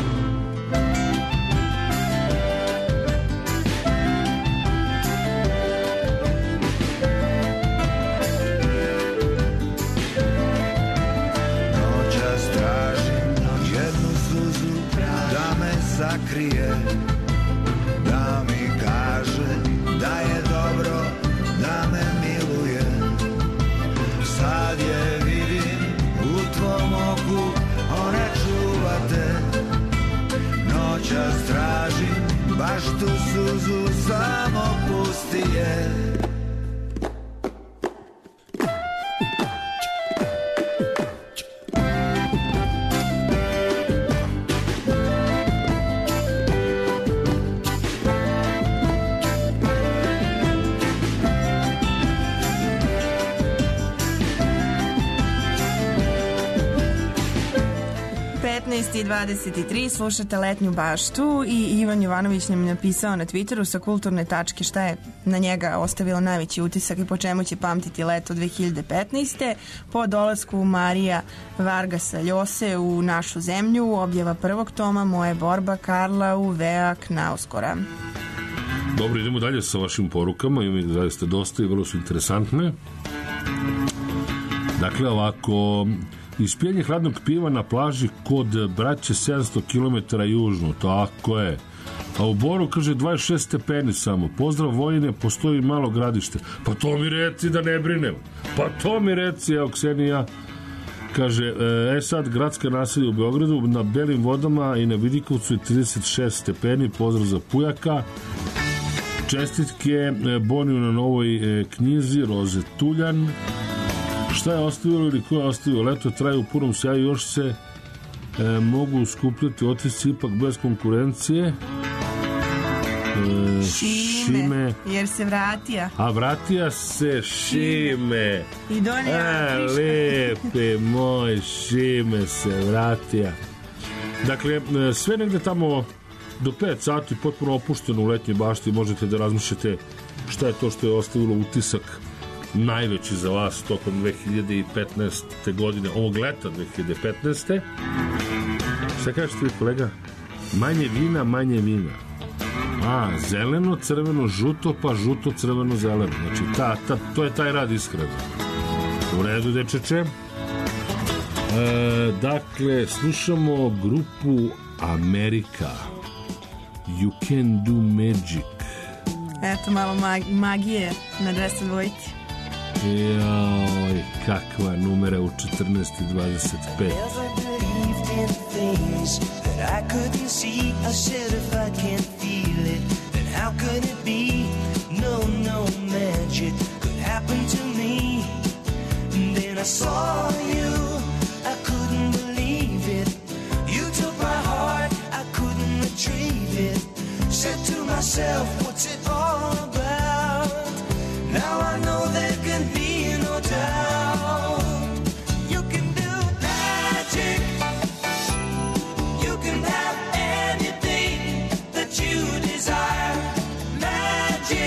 P: Sakrije, da mi kaže da je dobro, da me miluje. Sad je vidim u tvom oku, ona čuva te. Noćas tražim baš tu suzu, samo pusti je.
B: I 23, slušate Letnju baštu i Ivan Jovanović nam je napisao na Twitteru sa kulturne tačke šta je na njega ostavilo najveći utisak i po čemu će pamtiti leto 2015. Po dolasku Marija Vargasa Ljose u našu zemlju, objava prvog toma Moje borba Karla Uvea Knausgårda.
C: Dobro, idemo dalje sa vašim porukama, imamo ih zaista dosta i vrlo su interesantne. Dakle, ovako, ispijenje hladnog piva na plaži kod Braće 700 km južno, tako je. A u Boru, kaže, 26 stepeni samo. Pozdrav Vojine, postoji malo gradište. Pa to mi reci da ne brinem. Pa to mi reci, evo Ksenija. Kaže, sad gradska naselja u Beogradu na Belim vodama i na Vidikovcu je 36 stepeni. Pozdrav za Pujaka. Čestitke Boniju na novoj knjizi Roze Tuljan. Šta je ostavilo ili ko je ostavio? Leto traje u punom sjaju, još se mogu skupljati otisci ipak bez konkurencije.
B: Šime, jer se vratija.
C: A vratija se Šime.
B: I donija
C: lepe moj Šime se vratija. Dakle, sve negde tamo do 5 sati potpuno opušteno u Letnjoj bašti, možete da razmišljate šta je to što je ostavilo utisak najveći za vas tokom 2015. godine, ovog leta 2015. Šta kažete vi, kolega? Manje vina, manje vina. Zeleno, crveno, žuto, pa žuto, crveno, zeleno. Znači, to je taj rad ishrane. U redu, dečeče. Dakle, slušamo grupu Amerika. You can do magic.
B: Eto, malo magije na 202.
C: Joj, kakva numera u 14:25.
E: I couldn't see, I said if I can't feel it, then how could it be? No magic could happen to me. And then I saw you, I couldn't believe it. You took my heart, I couldn't retrieve it. Said to myself, what's it all about? Now I know there can be no doubt. You can do magic. You can have anything that you desire. Magic.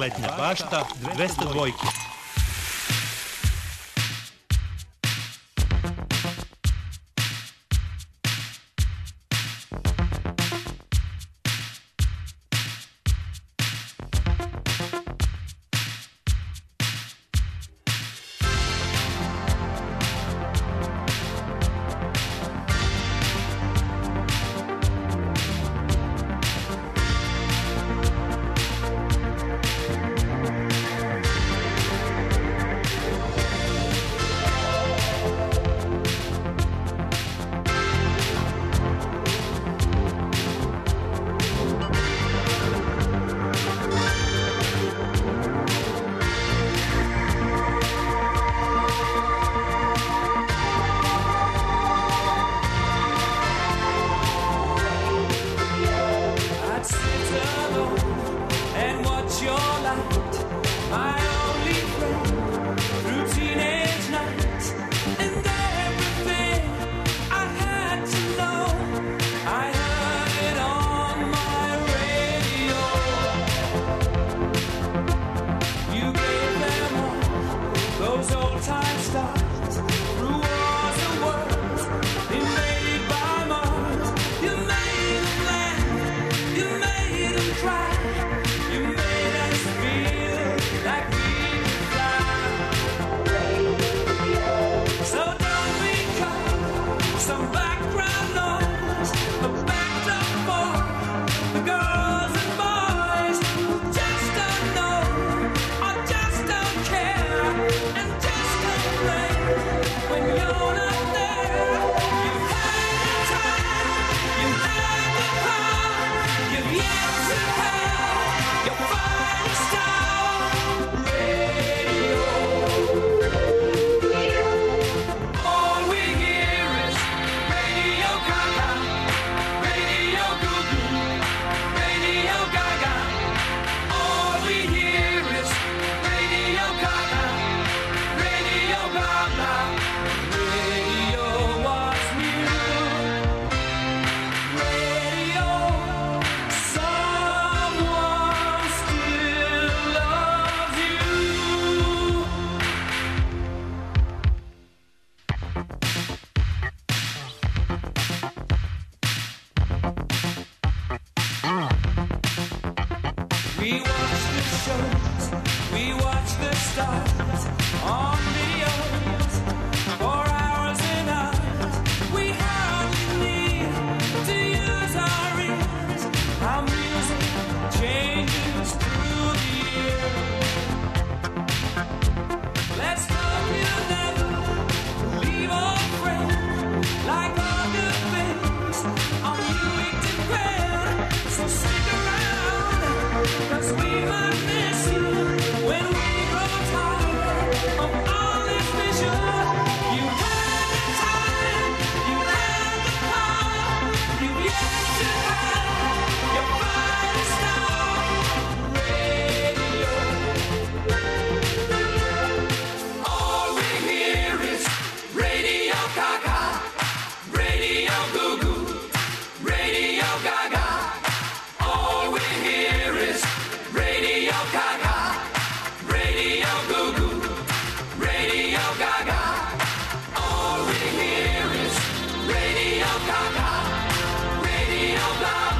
A: letnja bašta, 200 dvojki.
E: Radio Gaga, Radio Gaga.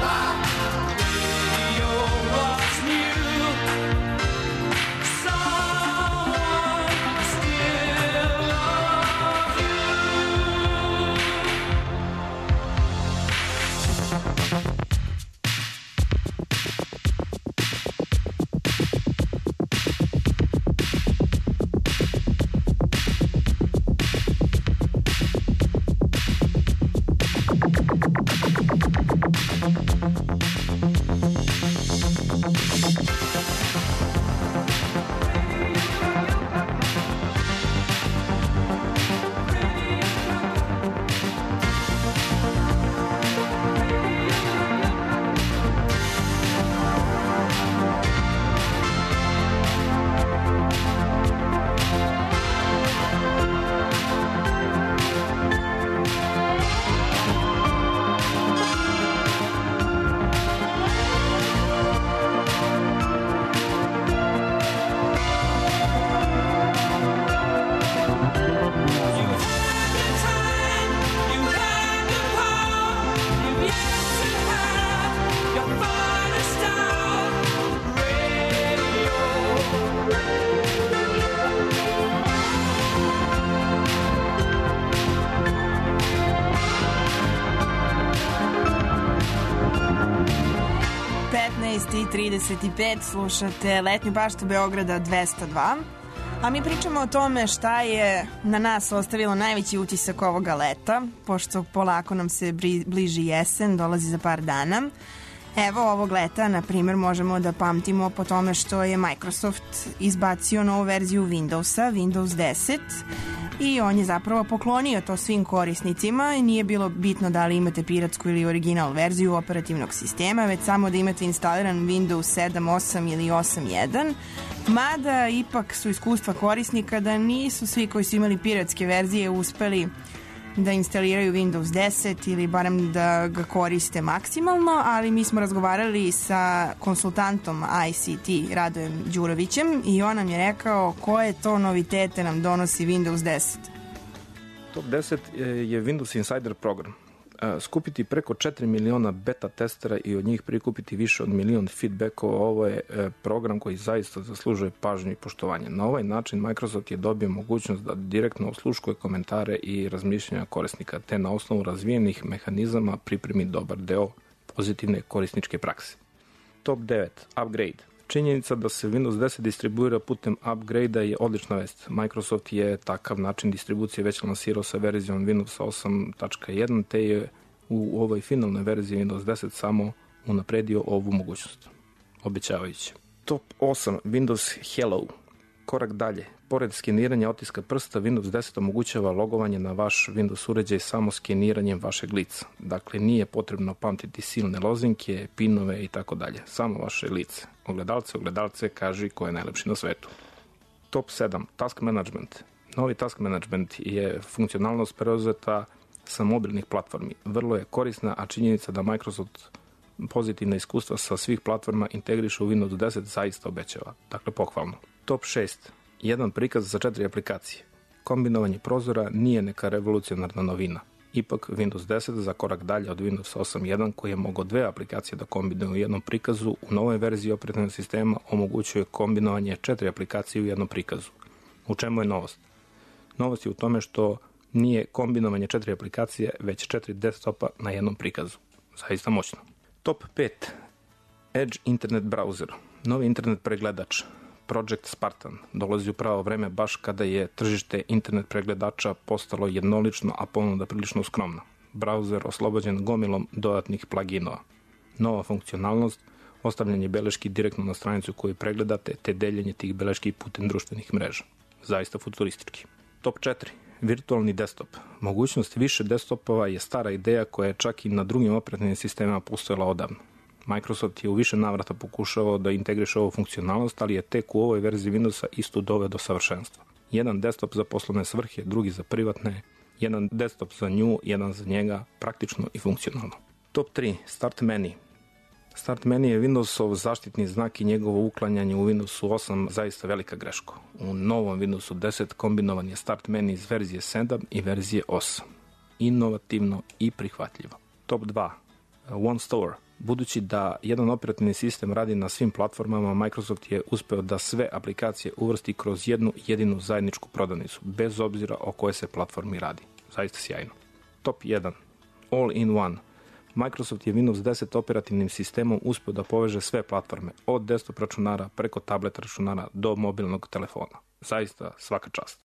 B: 17:35, slušate Letnju baštu Beograda 202. A mi pričamo o tome šta je na nas ostavilo najveći utisak ovoga leta, pošto polako nam se bliži jesen, dolazi za par dana. Evo ovog leta, na primjer, možemo da pamtimo po tome što je Microsoft izbacio novu verziju Windowsa, Windows 10, i on je zapravo poklonio to svim korisnicima i nije bilo bitno da li imate piratsku ili original verziju operativnog sistema, već samo da imate instaliran Windows 7, 8 ili 8.1, mada ipak su iskustva korisnika da nisu svi koji su imali piratske verzije uspeli da instaliraju Windows 10 ili barem da ga koriste maksimalno, ali mi smo razgovarali sa konsultantom ICT Radojem Đurovićem i on nam je rekao koje to novitete nam donosi Windows 10.
Q: Top 10 je Windows Insider program. Skupiti preko 4 miliona beta testera i od njih prikupiti više od milion feedbackova, ovo je program koji zaista zaslužuje pažnju i poštovanje. Na ovaj način Microsoft je dobio mogućnost da direktno osluškuje komentare i razmišljanja korisnika, te na osnovu razvijenih mehanizama pripremi dobar deo pozitivne korisničke prakse. Top 9. Upgrade. Činjenica da se Windows 10 distribuira putem upgrade-a je odlična vest. Microsoft je takav način distribucije već lansirao sa verzijom Windows 8.1, te je u ovoj finalnoj verziji Windows 10 samo unapredio ovu mogućnost. Obećavajuće. Top 8. Windows Hello. Korak dalje. Pored skeniranja otiska prsta, Windows 10 omogućava logovanje na vaš Windows uređaj samo skeniranjem vašeg lica. Dakle, nije potrebno pamtiti silne lozinke, pinove i tako dalje. Samo vaše lice. Ogledalce, kaži ko je najlepši na svetu. Top 7. Task Management. Novi Task Management je funkcionalnost preuzeta sa mobilnih platformi. Vrlo je korisna, a činjenica da Microsoft pozitivna iskustva sa svih platforma integriše u Windows 10 zaista obećava. Dakle, pohvalno. Top 6. Jedan prikaz za 4 aplikacije. Kombinovanje prozora nije neka revolucionarna novina. Ipak, Windows 10 za korak dalje od Windows 8.1 koji je mogao 2 aplikacije da kombinuje u jednom prikazu, u novoj verziji operativnog sistema omogućuje kombinovanje 4 aplikacije u jednom prikazu. U čemu je novost? Novost je u tome što nije kombinovanje 4 aplikacije, već 4 desktopa na jednom prikazu. Zaista moćno. Top 5. Edge Internet Browser. Novi internet pregledač Project Spartan dolazi u pravo vreme baš kada je tržište internet pregledača postalo jednolično, a ponuda prilično skromna. Browser oslobođen gomilom dodatnih pluginova. Nova funkcionalnost, ostavljanje beleški direktno na stranicu koju pregledate, te deljenje tih beleški putem društvenih mreža. Zaista futuristički. Top 4. Virtualni desktop. Mogućnost više desktopova je stara ideja koja je čak i na drugim operativnim sistemima postojala odavno. Microsoft je u više navrata pokušao da integriše ovu funkcionalnost, ali je tek u ovoj verziji Windowsa isto doveo do savršenstva. Jedan desktop za poslovne svrhe, drugi za privatne, jedan desktop za nju, jedan za njega, praktično i funkcionalno. Top 3. Start Menu. Start Menu je Windowsov zaštitni znak i njegovo uklanjanje u Windowsu 8 zaista velika greška. U novom Windowsu 10 kombinovan je Start Menu iz verzije 7 i verzije 8. Inovativno i prihvatljivo. Top 2. One Store. Budući da jedan operativni sistem radi na svim platformama, Microsoft je uspeo da sve aplikacije uvrsti kroz jednu jedinu zajedničku prodavnicu, bez obzira o kojoj se platformi radi. Zaista sjajno. Top 1. All in One. Microsoft je Windows 10 operativnim sistemom uspeo da poveže sve platforme, od desktop računara preko tablet računara do mobilnog telefona. Zaista svaka čast.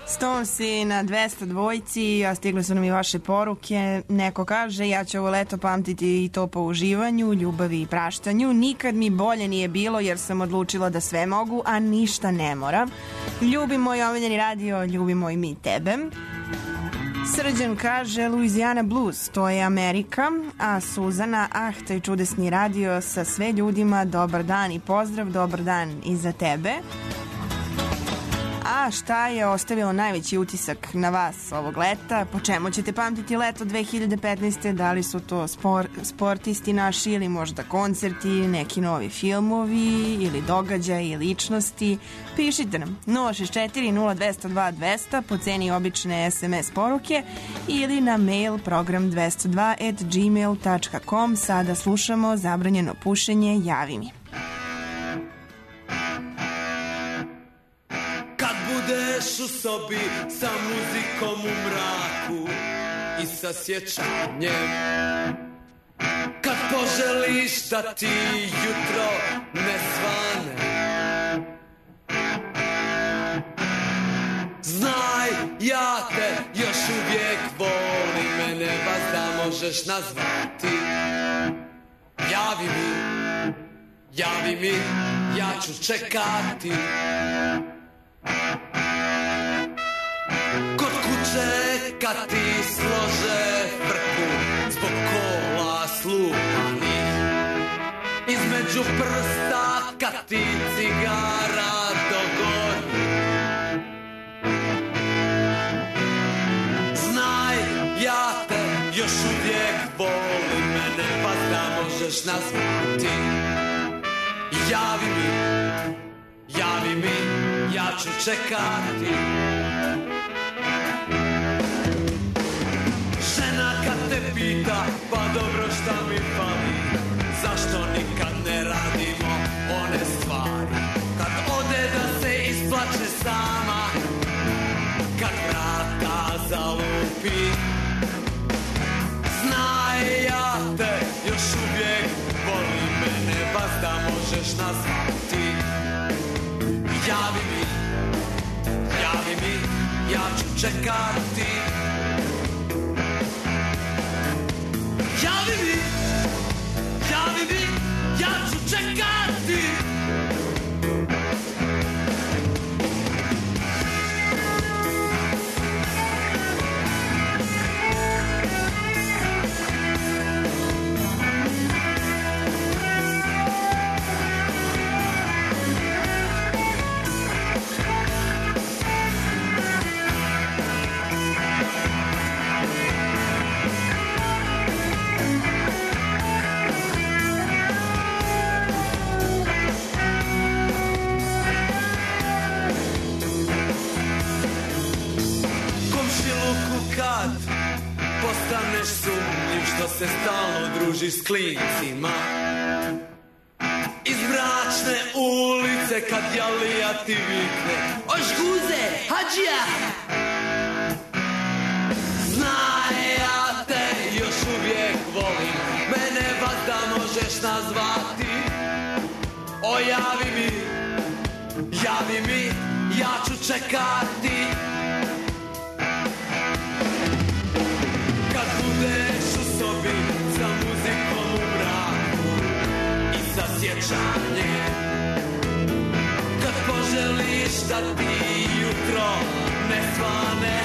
B: Stonesi na 202, a stigle su nam i vaše poruke. Neko kaže, ja ću ovo leto pamtiti i to po uživanju, ljubavi i praštanju. Nikad mi bolje nije bilo jer sam odlučila da sve mogu, a ništa ne mora. Ljubi moj omiljeni radio, ljubimo i mi tebe. Srđan kaže, Louisiana Blues, to je Amerika, a Suzana, taj čudesni radio sa sve ljudima, dobar dan i pozdrav, dobar dan i za tebe. A šta je ostavilo najveći utisak na vas ovog leta? Po čemu ćete pamtiti leto 2015. Da li su to sportisti naši ili možda koncerti, neki novi filmovi ili događaji i ličnosti? Pišite nam 064 0202 200 po ceni obične SMS poruke ili na mail program 202@gmail.com. Sada slušamo Zabranjeno pušenje, javi mi.
D: Budeš u sobi sa muzikom u mraku i sa sjećanjem, kad poželiš da ti jutro ne svane, znaj ja te još uvijek volim, mene vas da možeš nazvati. Javi mi, ja ću čekati. Kod kuće kad ti slože frku zbog kola slupanih, između prsta kad ti cigara dogori, znaj ja te još uvijek volim, mene vas da možeš nazvati. Javi mi, ja ću čekati. Žena kad te pita, pa dobro šta mi fali, zašto nikad ne radimo one stvari, kad ode da se isplače sama, kad vrata zalupi, znaj ja te još uvijek volim, mene vas da možeš nazvati. Javi mi, ja ću čekati. Javi mi, ja ću čekati. Kad postaneš sumnjiv što se stalno družiš s klincima, iz mračne ulice kad Jalija ti vikne Ožguze, hađija, znaj ja te još uvijek volim, mene vas da možeš nazvati. O javi mi, ja ću čekati. Kad budeš u sobi sa muzikom u mraku i sa sjećanjem, kad poželiš da ti jutro ne svane,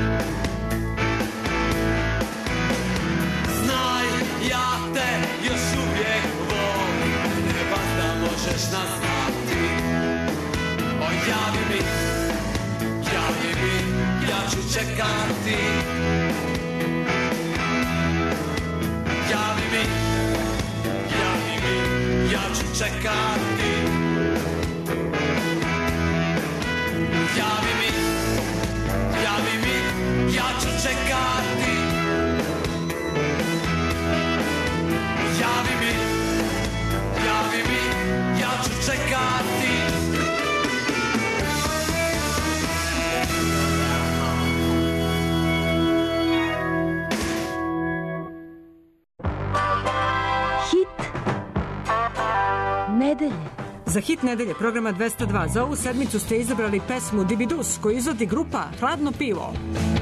D: znaj ja te još uvijek volim, mene vas da možeš nazvati. O javi mi, ja ću čekati. Javi mi, ja ću čekati. Javi mi, ja ću čekati. Javi mi, ja ću čekati.
R: Nedelje. Za hit nedelje programa 202 za ovu sedmicu ste izabrali pesmu Dibidus koju izvodi grupa Hladno pivo.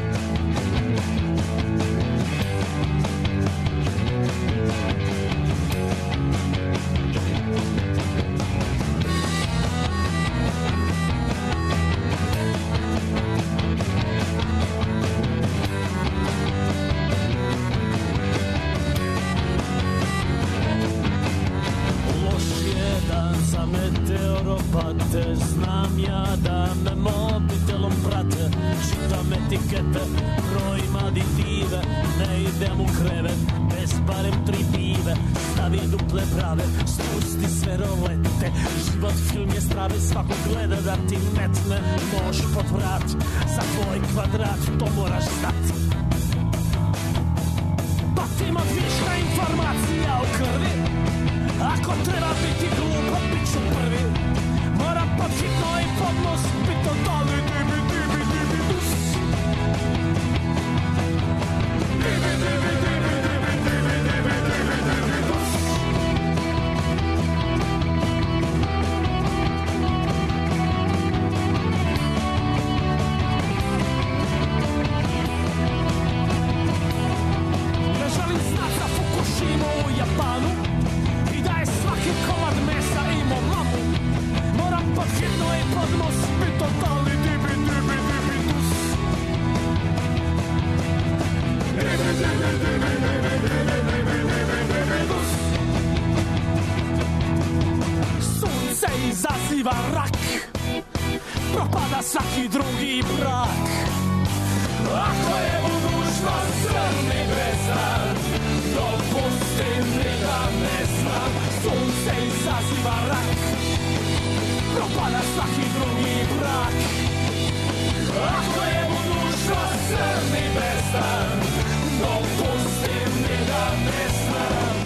S: Znam ja da me mobitelom prate, čitam etikete, brojim aditive, ne idem u krevet, bez barem 3 pive, stavi duple brave, spusti sve rolete, život film je strave, svako gleda da ti metne nož pod vrat, za tvoj kvadrat to moraš znati. Patim od viška informacija u krvi, ako treba biti glupo, bit ću prvi. Moram pod hitno i pod nos, pito dali dibidus. Ne želim znat za Fukushimu u Japanu i da je svaki komad mesa imao mamu. Moram pod hitno i pod nos, pito dali dibidus. Sunce izaziva rak, propada svaki drugi brak. Ako je budućnost crni bezdan, dopusti mi da ne znam. Sunce izaziva rak, propada svaki drugi brak. Ako je budućnost crni bezdan, dopusti mi da ne znam.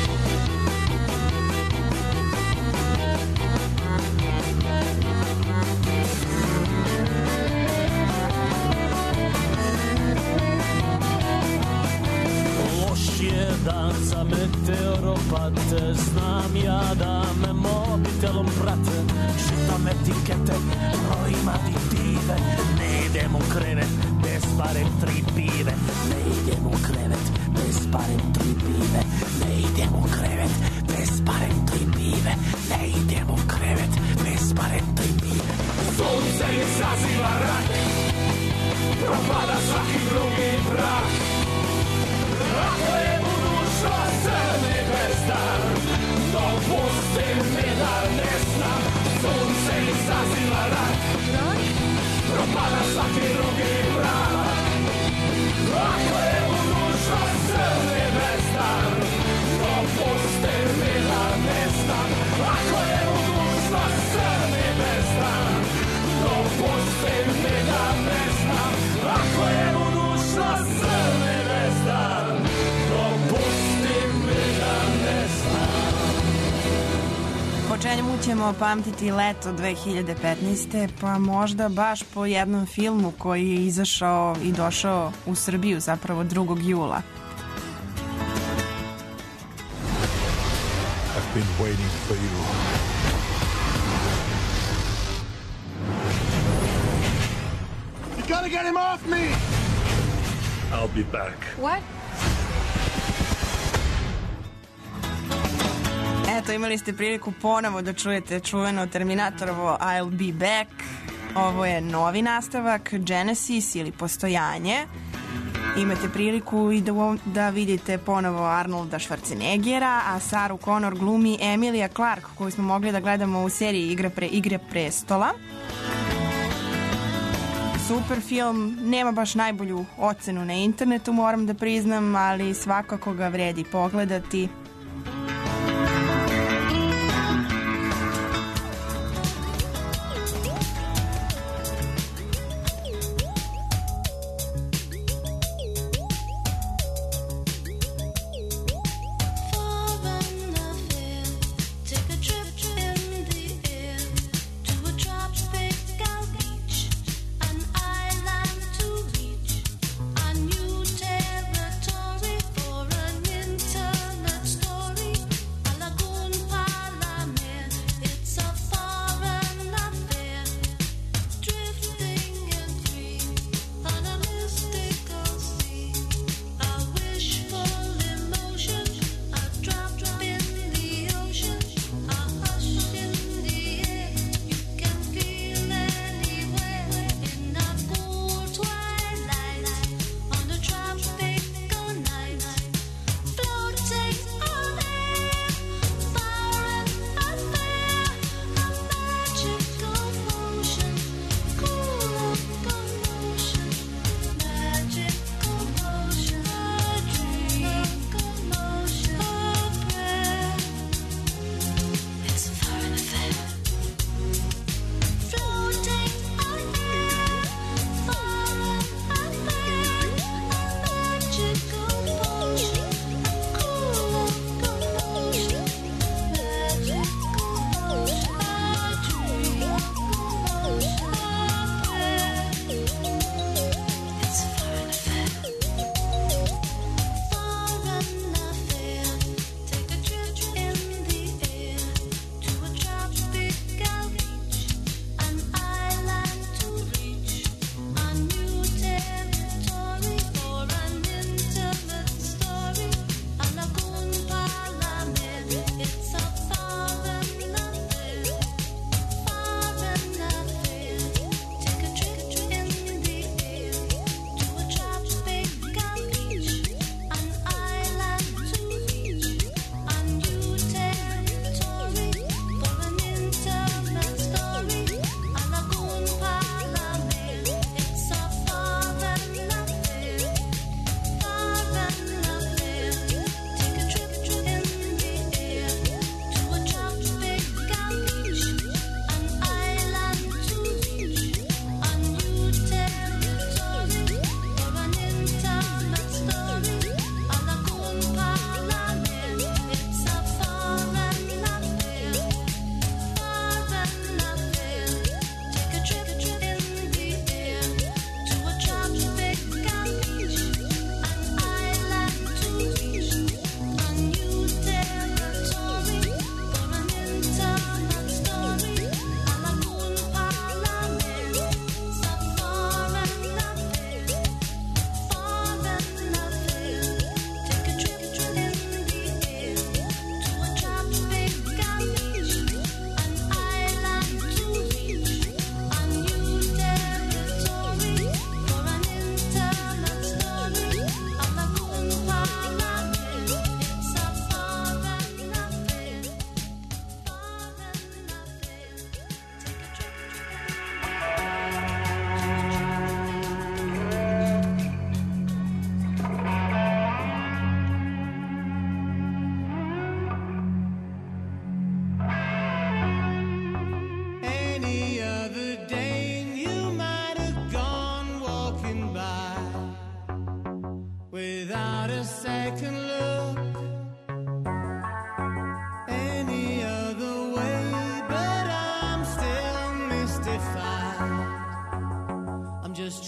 S: Loš je dan za meteoropate, znam ja da me mobitelom prate, čitam etikete, brojim aditive, ne idem u krevet, bez barem 3 pive, ne idem u krevet, bez barem 3 pive, ne idem u krevet, bez barem 3 pive, ne idem u krevet, bez barem 3 pive. Sunce izaziva rak, propada svaki drugi brak. Ako je budućnost crni bezdan, dopusti mi da ne znam. Sunce izaziva rak, propada svaki drugi brak. Ako je budućnost crni bezdan, dopusti mi da ne znam. Ako je budućnost crni bezdan, dopusti mi da ne znam. Ako je budućnost crni bezdan, dopusti mi da ne znam.
B: Po čemu ćemo pamtiti leto 2015. Pa možda baš po jednom filmu koji je izašao i došao u Srbiju zapravo 2. jula.
T: I've been waiting for you.
I: You gotta get him off me!
T: I'll be back.
B: What? Eto, imali ste priliku ponovo da čujete čuveno Terminatorovo I'll be back. Ovo je novi nastavak, Genesis ili Postojanje. Imate priliku i da vidite ponovo Arnolda Schwarzeneggera, a Saru Connor glumi Emilia Clarke, koju smo mogli da gledamo u seriji Igre prestola. Super film, nema baš najbolju ocenu na internetu, moram da priznam, ali svakako ga vredi pogledati.
E: Territory for an internet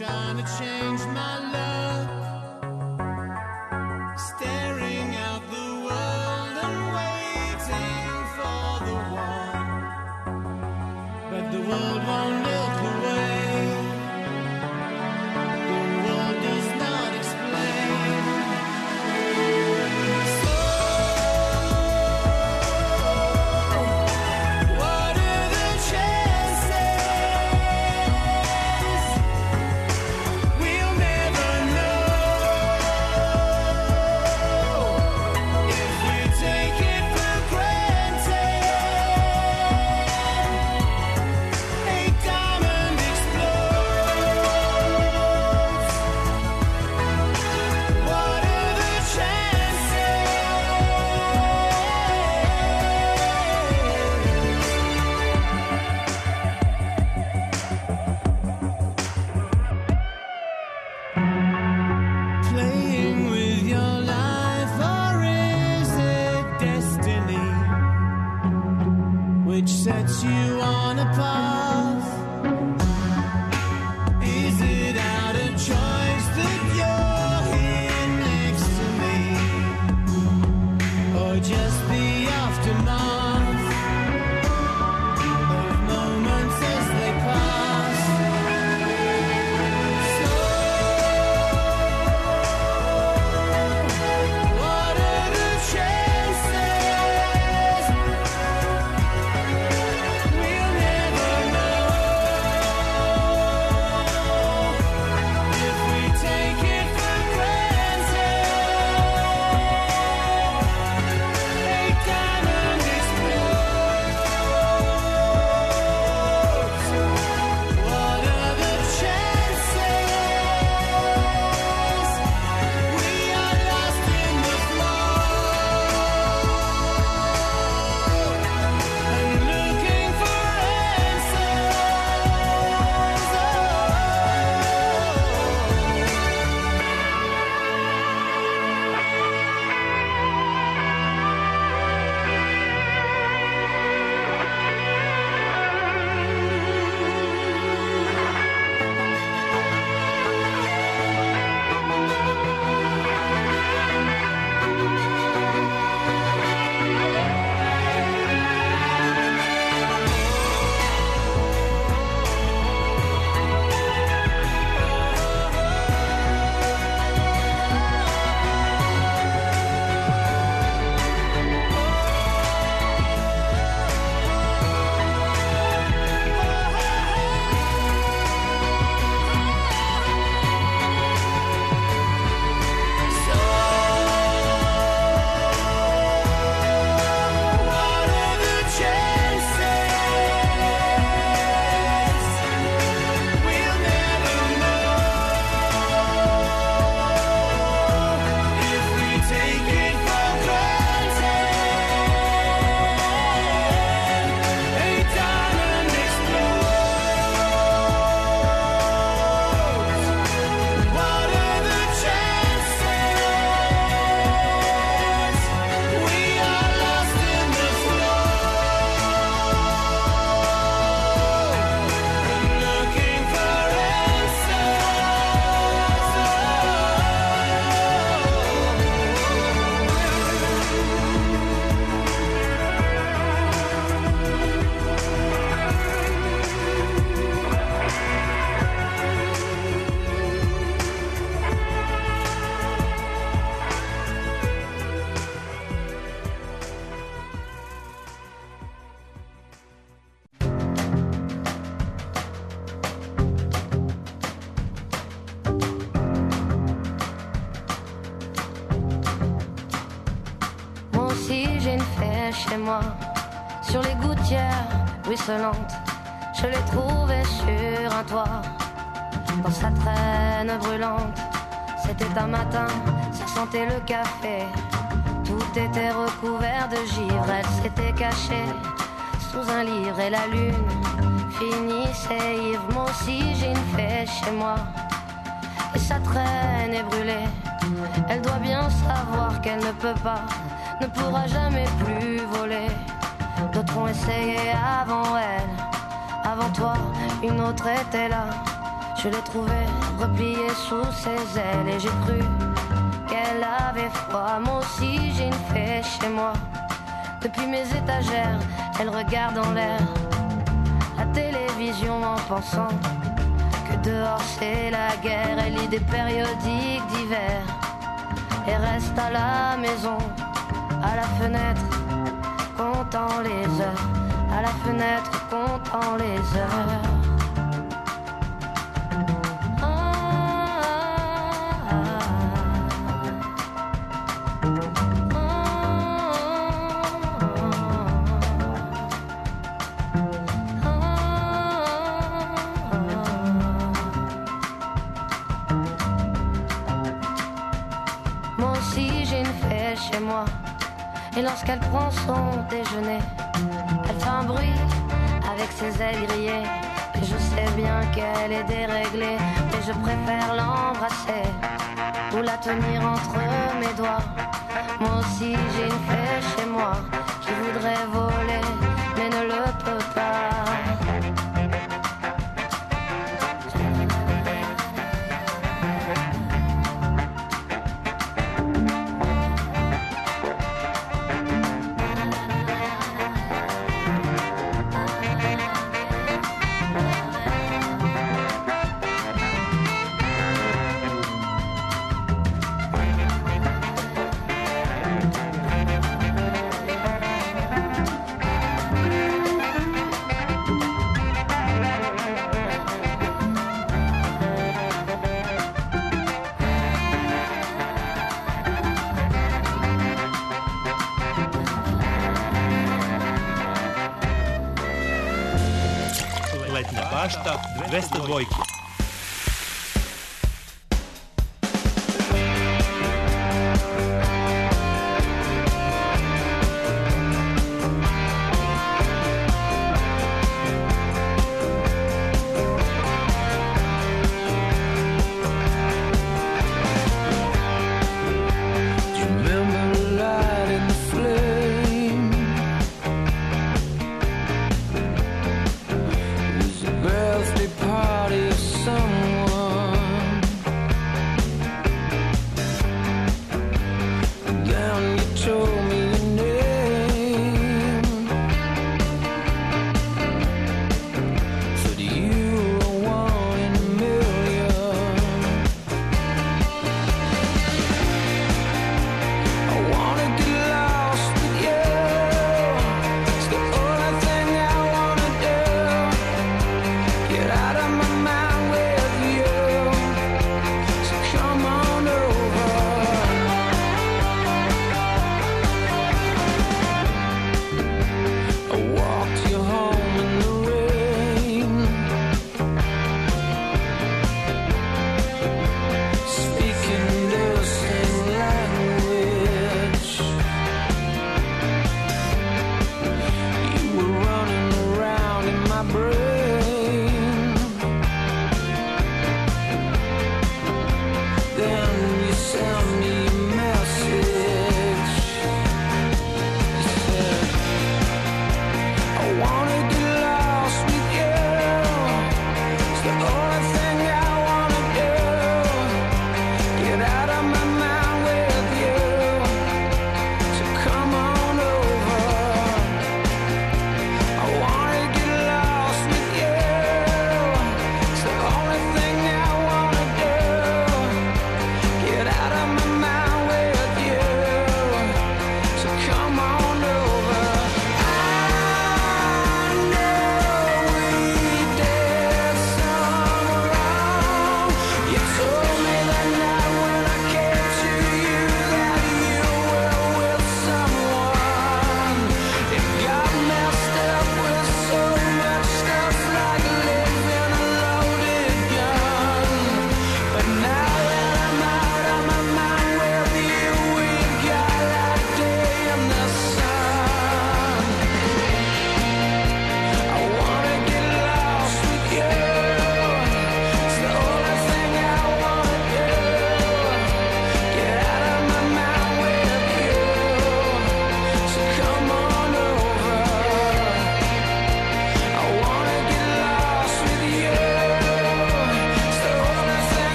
E: trying to change my luck, staring out the world and waiting for the one, but the world won't look away. The world does not explain. So what are the chances? We'll never know if we take it for granted. A diamond explodes. What are the chances? Playing with your life, or is it destiny which sets you on a path? Is it out of choice that you're here next to me, or just the aftermath of moments as they pass? So what are the chances? We'll never know if we take it for granted. A diamond explodes. What are the chances? We are lost in the flow and looking for
U: Moi aussi j'ai une fée chez moi, sur les gouttières ruisselantes. Je l'ai trouvée sur un toit, dans sa traîne brûlante. C'était un matin, ça sentait le café. Tout était recouvert de givre. Elle s'était cachée sous un livre et la lune finissait ivre. Moi aussi j'ai une fée chez moi, et sa traîne est brûlée. Elle doit bien savoir qu'elle ne peut pas, ne pourra jamais plus voler. D'autres ont essayé avant elle, avant toi, une autre était là. Je l'ai trouvée repliée sous ses ailes et j'ai cru qu'elle avait froid. Moi aussi j'ai une fée chez moi. Depuis mes étagères, elle regarde en l'air la télévision en pensant que dehors c'est la guerre. Elle lit des périodiques d'hiver et reste à la maison, à la fenêtre, comptant les heures, à la fenêtre, comptant les heures. Chez moi, et lorsqu'elle prend son déjeuner, elle fait un bruit avec ses ailes grillées. Et je sais bien qu'elle est déréglée, mais je préfère l'embrasser ou la tenir entre mes doigts. Moi aussi j'ai une fée chez moi qui voudrait voler, mais ne le peut pas.
A: Letnja bašta 202.
E: Birthday party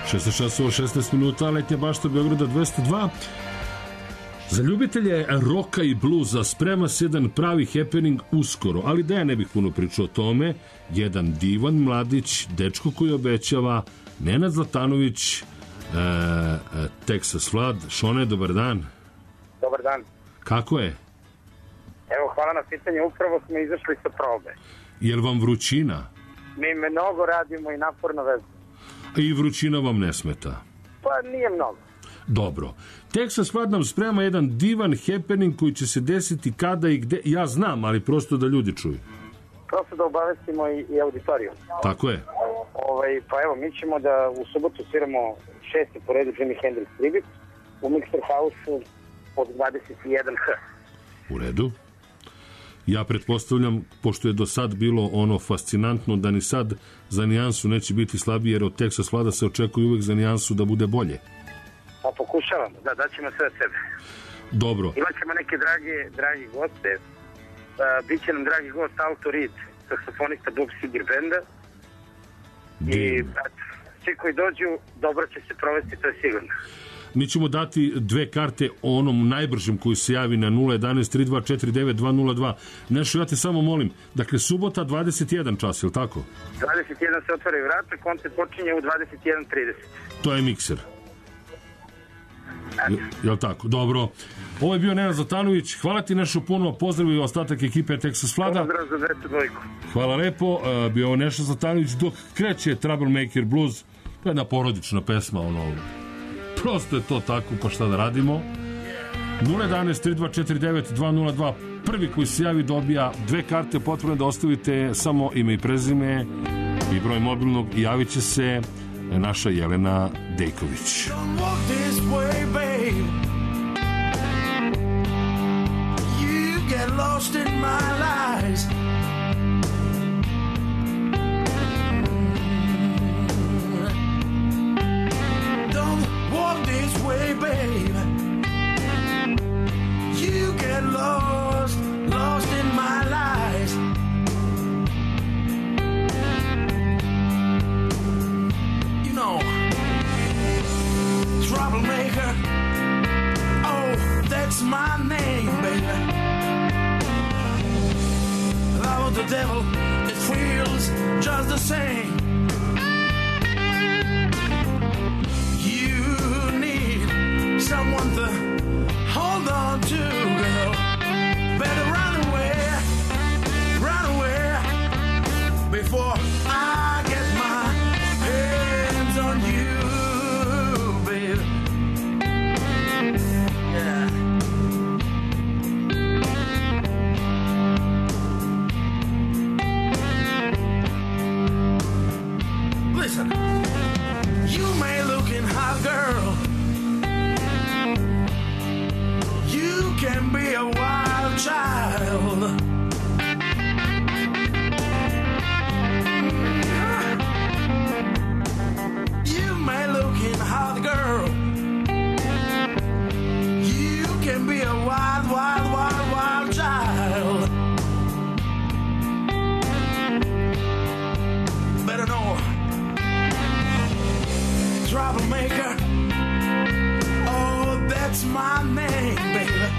C: 16 časova 16 minuta, Letnja bašta Beograda 202. Za ljubitelje roka i bluza sprema se jedan pravi happening uskoro, ali da ja ne bih puno pričao o tome, jedan divan mladić, dečko koji obećava, Nenad Zlatanović, Texas Flood. Šone, dobar dan.
H: Dobar dan.
C: Kako je?
H: Evo, hvala na pitanju, upravo smo izašli sa probe.
C: Je li vam vrućina?
H: Mi mnogo radimo i naporno vezano.
C: I vrućina vam ne smeta?
H: Pa nije mnogo.
C: Dobro. Texas Flood nam sprema jedan divan happening koji će se desiti kada i gde. Ja znam, ali prosto da ljudi čuju.
H: Prosto da obavestimo i auditoriju.
C: Tako je.
H: Pa evo, mi ćemo da u subotu sviramo 6. po redu Jimi Hendrix tribut u Mixer House od 21h.
C: U redu. Ja pretpostavljam, pošto je do sad bilo ono fascinantno, da ni sad za nijansu neće biti slabije, jer od Texas Flada se očekuje uvek za nijansu da bude bolje.
H: Pa pokušavamo, da, daćemo sve od sebe.
C: Dobro.
H: Imaćemo neke dragi goste. Biće nam dragi gost Alto Reed, saksofonista Bob Seger benda. I svi koji dođu, dobro će se provesti, to je sigurno.
C: Mi ćemo dati 2 karte onom najbržem koji se javi na 011-3249-202. Nešto, ja te samo molim, dakle, subota 21 čas, je li tako?
H: 21 se otvaraju vrata, koncert počinje u 21:30.
C: To je mikser. Je li tako? Dobro. Ovo je bio Nenad Zlatanović. Hvala ti nešto puno. Pozdrav i ostatak ekipe Texas Flada.
H: Pozdrav za 202.
C: Hvala lepo. Bio ovo Neša Zlatanović. Dok kreće Troublemaker Blues, to je jedna porodična pesma, ono, prosto je to tako, pa šta da radimo. 011-3249-202. Prvi koji se javi dobija 2 karte, potrebno da ostavite samo ime i prezime i broj mobilnog i javit će se naša Jelena Dejković.
E: Don't walk this way, babe. You get lost in my lies. Don't walk this way, babe. You get lost in my lies. You know, troublemaker. Oh, that's my name, baby. Love of the devil, it feels just the same. You need someone to hold on to, girl. Better run away before I get my hands on you, baby. Yeah. Listen, you may look in hot, girl. You can be a wild child. You may look in hot, girl. You can be a wild, wild, wild, wild child. Better know, troublemaker. Oh, that's my name, baby.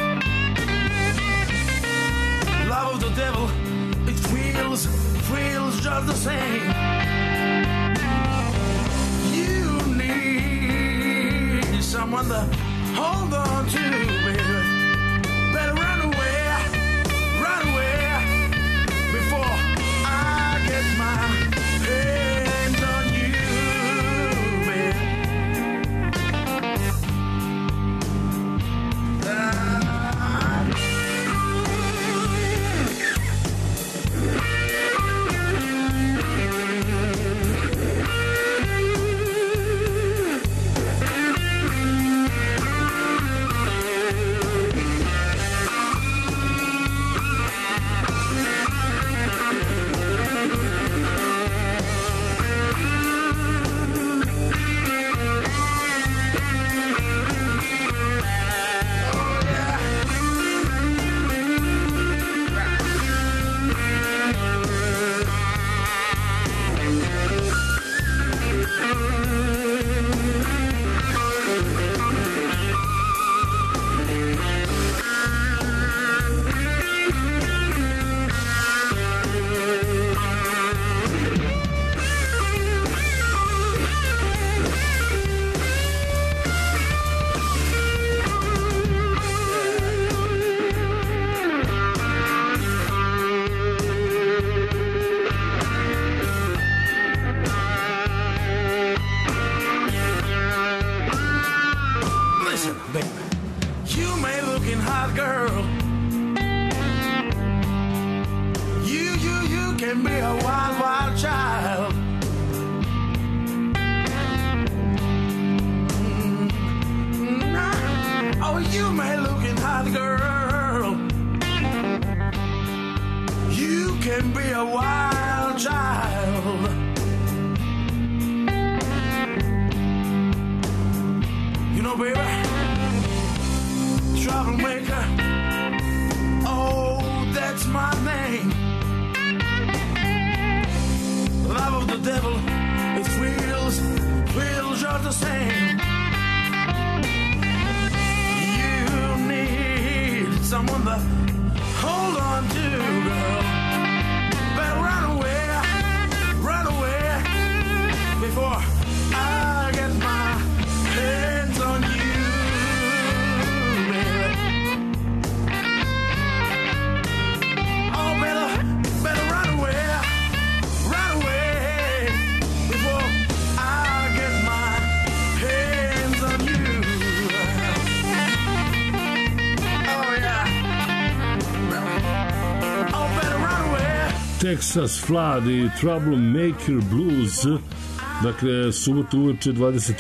E: Love of the devil, it feels just the same. You need someone to hold on to, baby. Better run away before I get my hands on you, baby. a wild, wild child. Oh, you may look in hot, girl. You can be a wild child. You know, baby, troublemaker. Oh, that's my name. Love of the devil, it feels just the same. Someone to hold on to, girl. Better run away before I get my hands on you, baby. Oh, better run away before I get my hands on you.
C: Texas Flood i Troublemaker Blues. Dakle, subotu uveče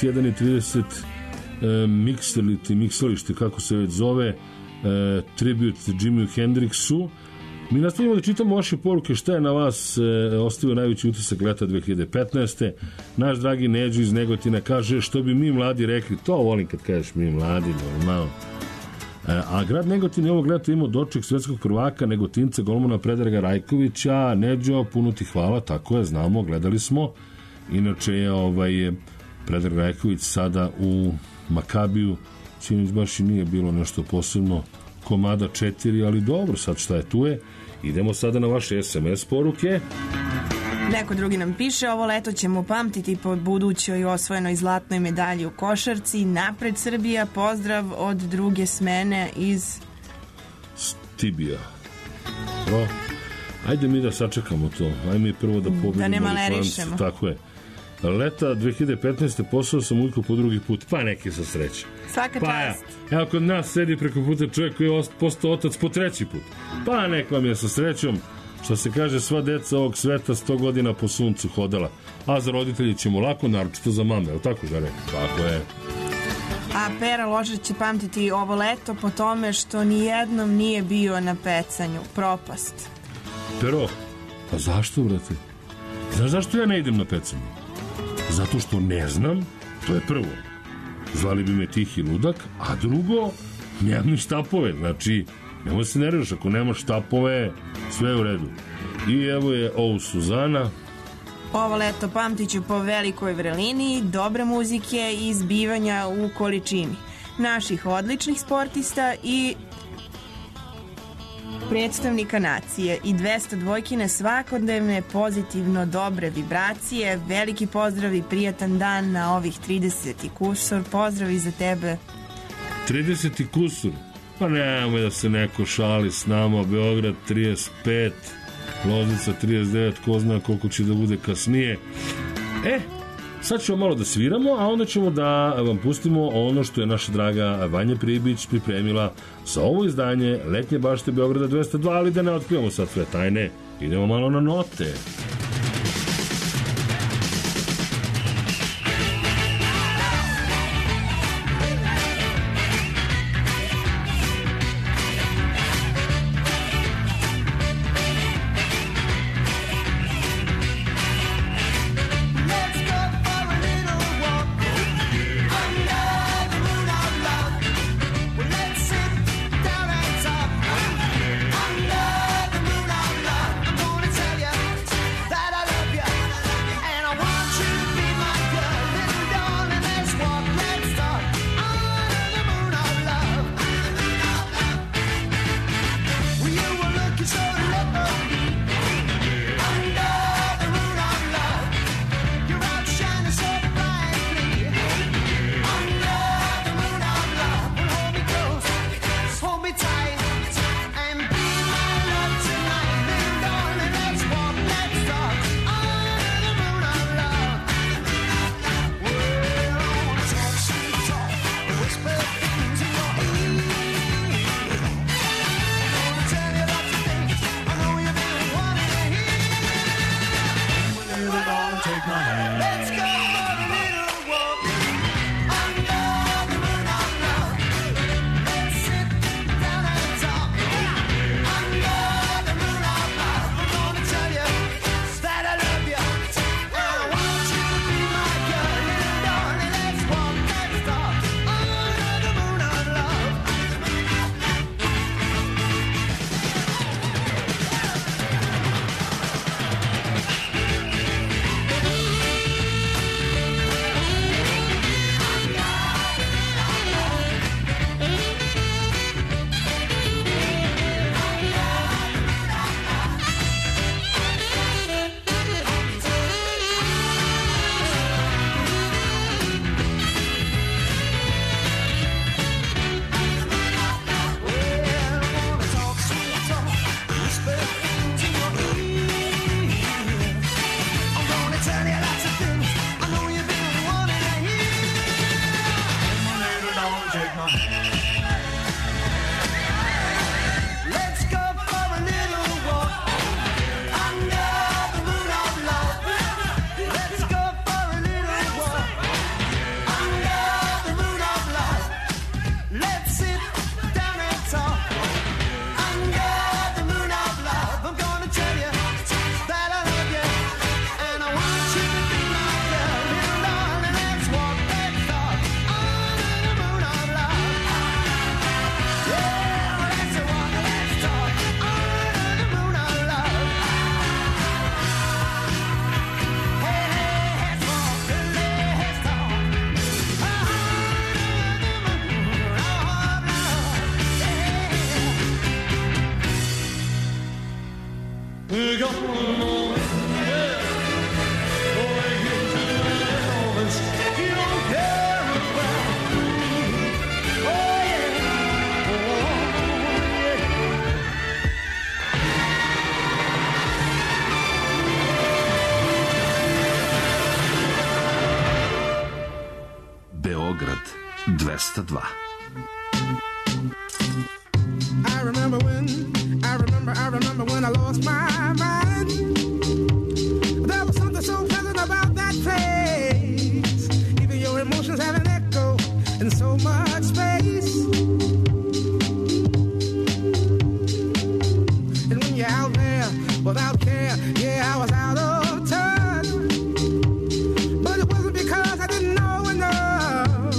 C: 21:30 miksalište, kako se već zove, tribut Jimi Hendrixu. Mi nastavimo da čitamo vaše poruke, šta je na vas ostavio najveći utisak leta 2015. Naš dragi Neđo iz Negotina kaže, što bi mi mladi rekli, to volim kad kažeš mi mladi, normalno. A grad Negotin je ovog leta imao doček svetskog prvaka Negotinca golmana Predraga Rajkovića. Neđo, puno ti hvala, tako je, znamo, gledali smo. Inače je Predrag Rajković sada u Makabiju, čini baš i nije bilo nešto posebno, komada 4, ali dobro, sad šta je tu je. Idemo sada na vaše SMS poruke.
B: Neko drugi nam piše, ovo leto ćemo pamtiti po budućoj osvojenoj zlatnoj medalji u košarci. Napred Srbija, pozdrav od druge smene iz
C: Stibija. O, ajde mi da sačekamo to. Ajde mi prvo da pobedimo.
B: Da ne malerišemo.
C: Tako je. Leta 2015. posao sam ujutko po drugi put, pa neki sa sreće.
B: Svaka čast.
C: Evo kod nas sedi preko puta čovjek koji je postao otac po treći put. Pa nek vam je sa srećom. Što se kaže, sva deca ovog sveta 100 godina po suncu hodala. A za roditelji ćemo lako, naročito za mame, je li tako, Žare? Tako je.
B: A Pera Ložar će pamtiti ovo leto po tome što nijednom nije bio na pecanju. Propast.
C: Pero, a zašto, brate? Znaš zašto ja ne idem na pecanje? Zato što ne znam, to je prvo. Zvali bi me tihi ludak, a drugo, nemam ni štapove, znači, nemoj se nerviš, ako nemaš štapove, sve je u redu. I evo je ovo Suzana.
B: Ovo leto pamtit ću po velikoj vrelini, dobre muzike i zbivanja u količini. Naših odličnih sportista i predstavnika nacije i 202-kine svakodnevne pozitivno dobre vibracije. Veliki pozdrav i prijatan dan na ovih 30 kusur. Pozdrav i za tebe.
C: 30 kusur? Pa nemoj da se neko šali s nama. Beograd 35, Loznica 39, ko zna koliko će da bude kasnije. Sad ćemo malo da sviramo, a onda ćemo da vam pustimo ono što je naša draga Vanja Pribić pripremila za ovo izdanje Letnje bašte Beograda 202, ali da ne otkrivamo sad sve tajne. Idemo malo na note.
E: That
K: Beograd 202.
E: I remember when I lost my mind. There was something so pleasant about that place. Even your emotions have an echo in so much space. And when you're out there without care, yeah, I was out of touch. But it wasn't because I didn't know enough.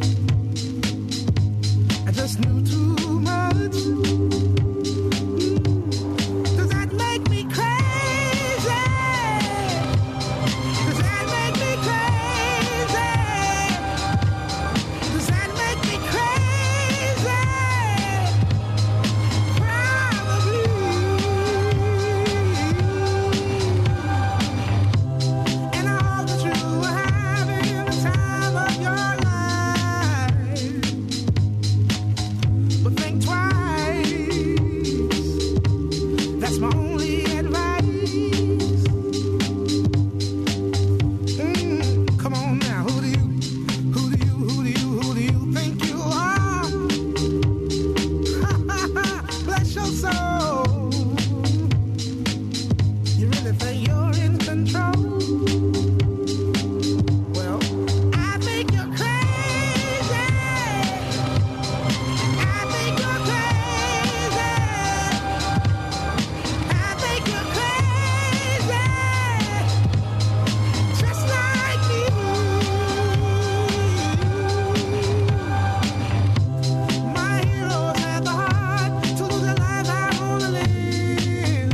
E: I just knew too much. Does that make me crazy? Does that make me crazy? Does that make me crazy? Probably. And I hope that you are having the time of your life. But think twice. That's my only advice. Come on now, who do you think you are? Bless your soul. You really think you're in control? Well, I think you're crazy. I think you're crazy. I think you're crazy. Just like me. My heroes had the heart to lose their lives. I wanna live.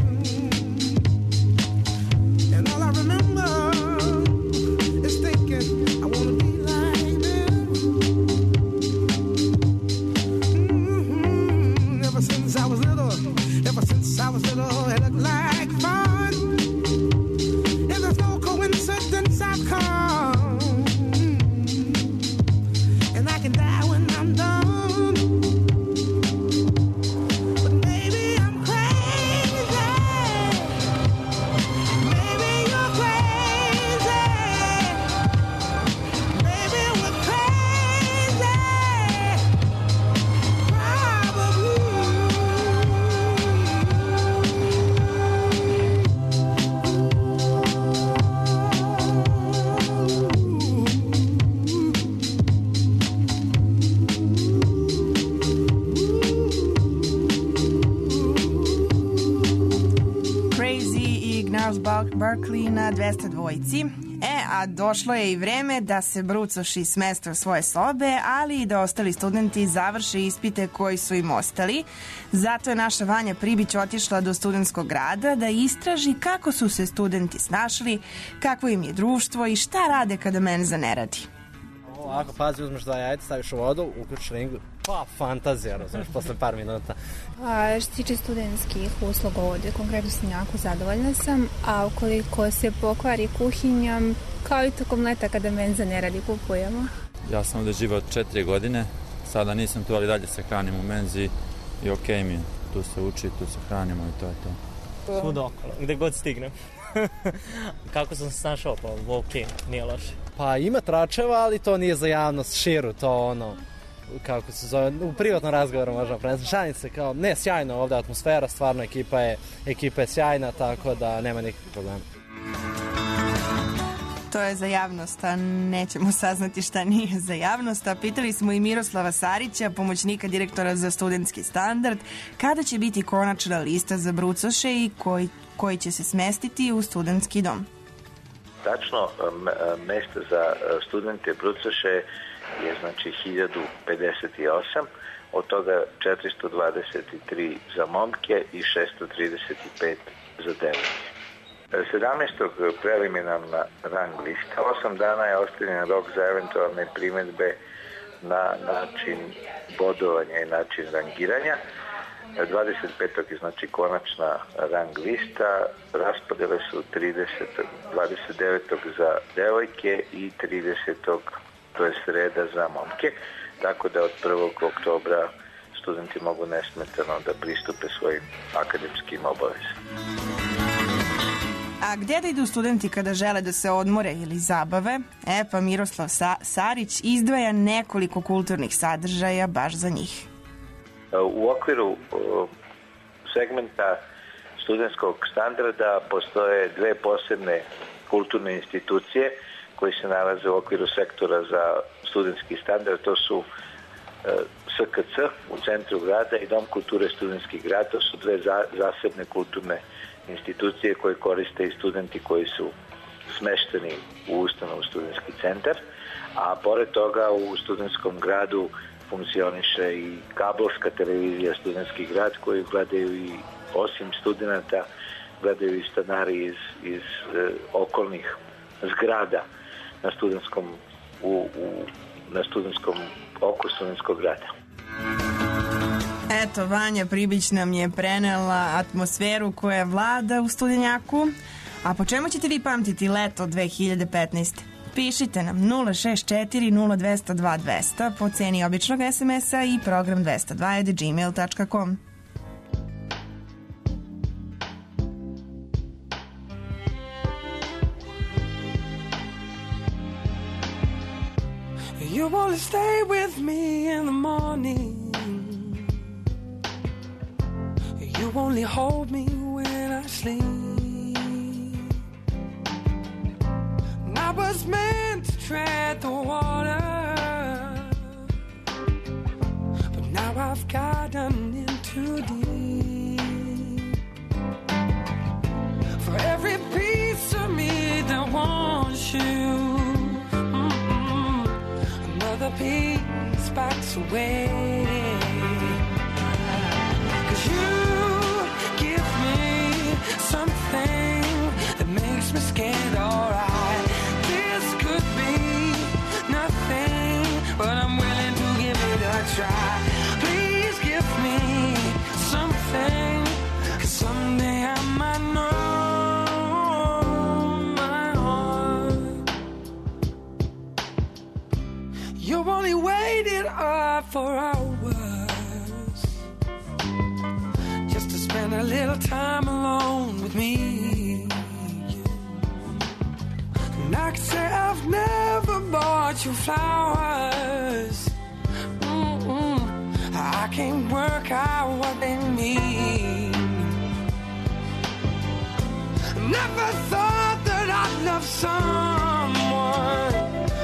E: And all I remember is thinking I wanna be like them. Ever since I was little, it looked like fun. And there's no coincidence I've come. And I can die when I'm done. But maybe I'm crazy. Maybe you're crazy. Maybe we're crazy.
B: Crazy i Gnarls Barkley na 202. A došlo je i vreme da se brucoši smeste u svoje sobe, ali i da ostali studenti završe ispite koji su im ostali. Zato je naša Vanja Pribić otišla do studentskog grada da istraži kako su se studenti snašli, kakvo im je društvo i šta rade kada menza ne radi.
G: Ovako, pazi, uzmeš 2 jajca, staviš u vodu, uključiš ringu, pa fantazija, znaš, posle par minuta.
V: Što se tiče studentskih usluga ovdje, konkretno sam jako zadovoljna sam, a ukoliko se pokvari kuhinja, kao i tokom leta kada menza ne radi, kupujemo.
W: Ja sam ovdje živao 4 godine, sada nisam tu, ali dalje se hranim u menzi i okej mi je. Tu se uči, tu se hranimo i to je to.
X: Svuda okolo, gde god stignem. Kako sam se snašao, pa okej, nije loše.
G: Pa ima tračeva, ali to nije za javnost širu, to ono, kako se zove, u privatnom razgovoru možemo prenesiti. Šalim se kao, ne, sjajno ovdje atmosfera, stvarno ekipa je sjajna, tako da nema nikakvih problema.
B: To je za javnost, a nećemo saznati šta nije za javnost. A pitali smo i Miroslava Sarića, pomoćnika direktora za studentski standard, kada će biti konačna lista za brucoše i koji će se smestiti u studentski dom.
Y: Tačno, mesta za studente brucoše je znači 1058, od toga 423 za momke i 635 za devojke. 17. preliminarna rang lista, 8 dana je ostavljen rok za eventualne primedbe na način bodovanja i način rangiranja. 25. je znači konačna rang lista, raspodele su 29. za devojke i 30. to je sreda za momke, tako da od 1. oktobra studenti mogu nesmetano da pristupe svojim akademskim obavezama.
B: A gde da idu studenti kada žele da se odmore ili zabave? Pa Miroslav Sarić izdvaja nekoliko kulturnih sadržaja baš za njih.
Y: U okviru segmenta studentskog standarda postoje dve posebne kulturne institucije koji se nalaze u okviru sektora za studentski standard. To su SKC u centru grada i Dom kulture Studentski grad. To su dve zasebne kulturne institucije koje koriste i studenti koji su smešteni u ustanovu Studentski centar. A pored toga u Studentskom gradu funkcioniše i kablovska televizija Studentski grad koju gledaju i osim studenta gledaju i stanari iz okolnih zgrada na studentskom oku Studentskog grada.
B: Eto, Vanja Pribić nam je prenela atmosferu koja vlada u Studenjaku. A po čemu ćete vi pamtiti leto 2015? Pišite nam 064 0202 200 po ceni običnog SMS-a i program 202@gmail.com.
E: You wanna stay with me in the morning. You only hold me when I sleep. And I was meant to tread the water, but now I've gotten in too deep. For every piece of me that wants you, another piece backs away. 'Cause you give me something that makes me scared, alright. This could be nothing, but I'm willing to give it a try. Please give me something, 'cause someday I might know. You've only waited up for hours just to spend a little time alone with me. And I can say I've never bought you flowers. I can't work out what they mean. Never thought that I'd love someone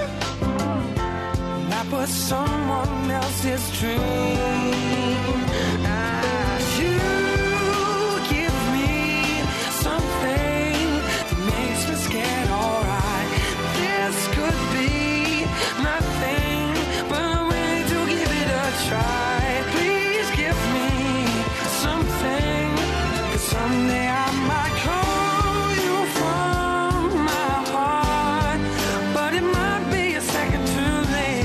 E: but someone else's dream. You give me something that makes me scared, alright. This could be nothing, but I'm willing to give it a try. Please give me something, 'cause someday I might call you from my heart, but it might be a second too late.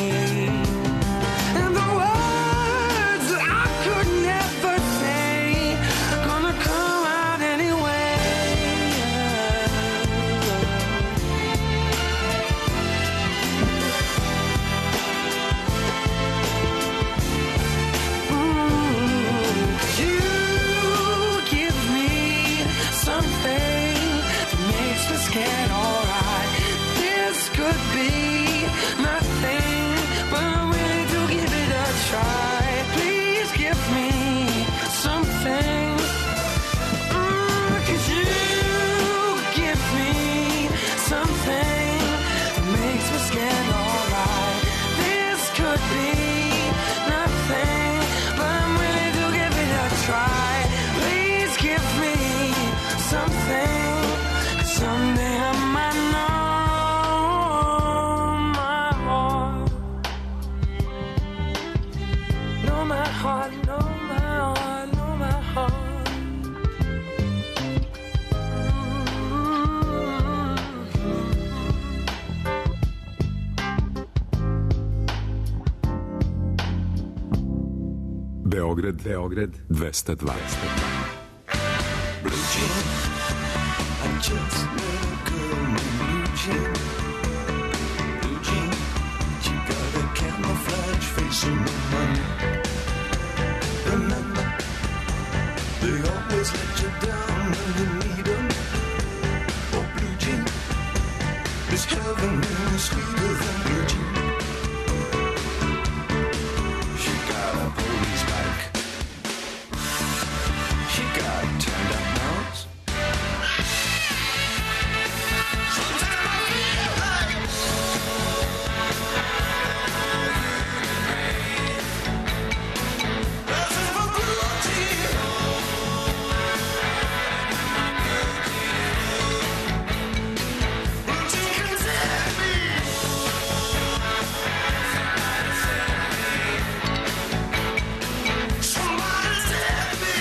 F: Beograd 202.
E: Blue Jean, I just met a girl named Blue Jean. Blue Jean, she got a camouflage face and no money. Remember, they always let you down when you need them. Nothing is sweeter than blue jeans. She got a police bike. She got turned up nose. Sometimes I feel like dancing for blue jeans. Blue jeans can set me. Somebody set me.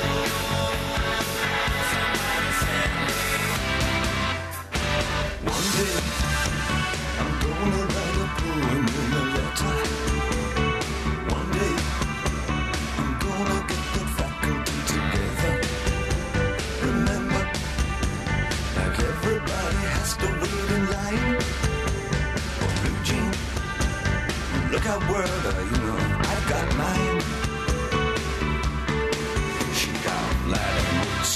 E: One day I'm gonna write a poem in a letter. One day I'm gonna get the faculty together. Remember, like everybody has to wait in line for blue jeans. Look out, world, you know I've got mine. She got ladder boots.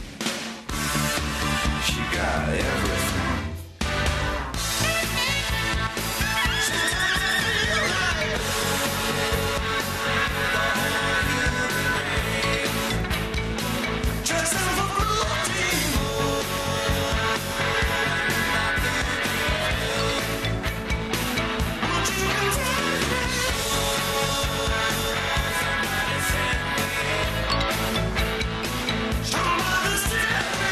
E: She got everything. Dressing for blue jeans. Blue jeans can take me. Somebody set me.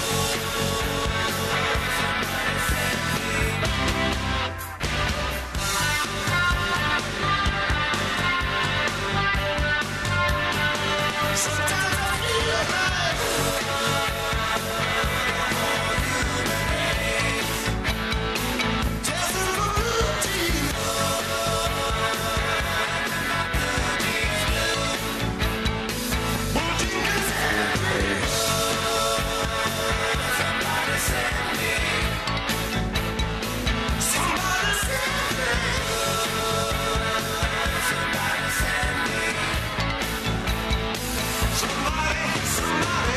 E: Sometimes I feel like dancing for blue jeans. Blue jeans can set me. Somebody set me. Somebody set me. Somebody set me. Somebody.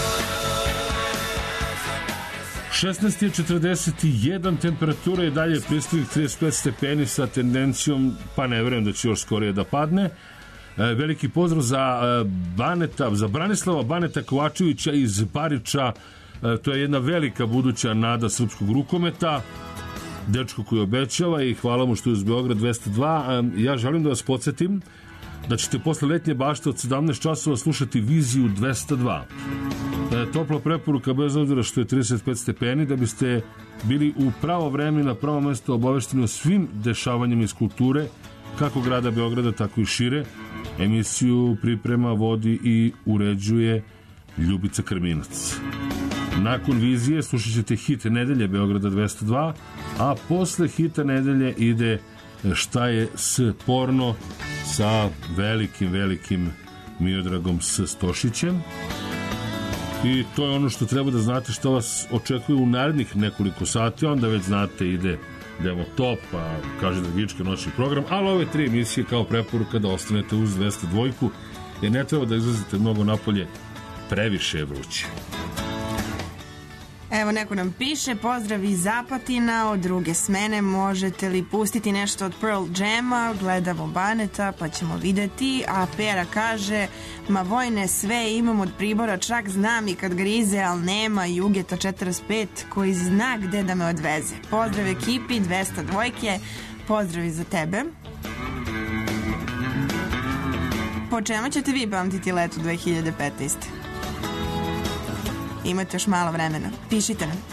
C: 16:41, temperatura je dalje pristojnih 35 stepeni sa tendencijom, pa ne verujem da će još skorije da padne. Veliki pozdrav za Branislava Baneta Kovačevića iz Parića. To je jedna velika buduća nada srpskog rukometa, dečko koji obećava, i hvala mu što je uz Beograd 202. Ja želim da vas podsjetim da ćete posle letnje bašte od 17 časova slušati Viziju 202. Topla preporuka, bez obzira što je 35 stepeni, da biste bili u pravo vreme i na pravo mesto obavešteni o svim dešavanjima iz kulture, kako grada Beograda, tako i šire. Emisiju priprema, vodi i uređuje Ljubica Krminac. Nakon Vizije slušat ćete hit nedelje Beograda 202, a posle hita nedelje ide Šta je sporno sa velikim Miodragom S. Stošićem. I to je ono što treba da znate što vas očekuje u narednih nekoliko sati. Onda već znate, ide Demo Top, pa kaže Dragička noćni program, ali ove tri emisije kao preporuka da ostanete uz 202, jer ne treba da izlazite mnogo napolje, previše je vruće.
B: Evo, neko nam piše, pozdrav iz Zapatina, od druge smene, možete li pustiti nešto od Pearl Jama, gledamo Baneta, pa ćemo videti, a Pera kaže, ma Vojne, sve imam od Pribora, čak znam i kad grize, ali nema Jugeta 45 koji zna gde da me odveze. Pozdrav ekipi 202, pozdrav i za tebe. Po čemu ćete vi pamtiti leto 2015? Imate još malo vremena. Pišite nam.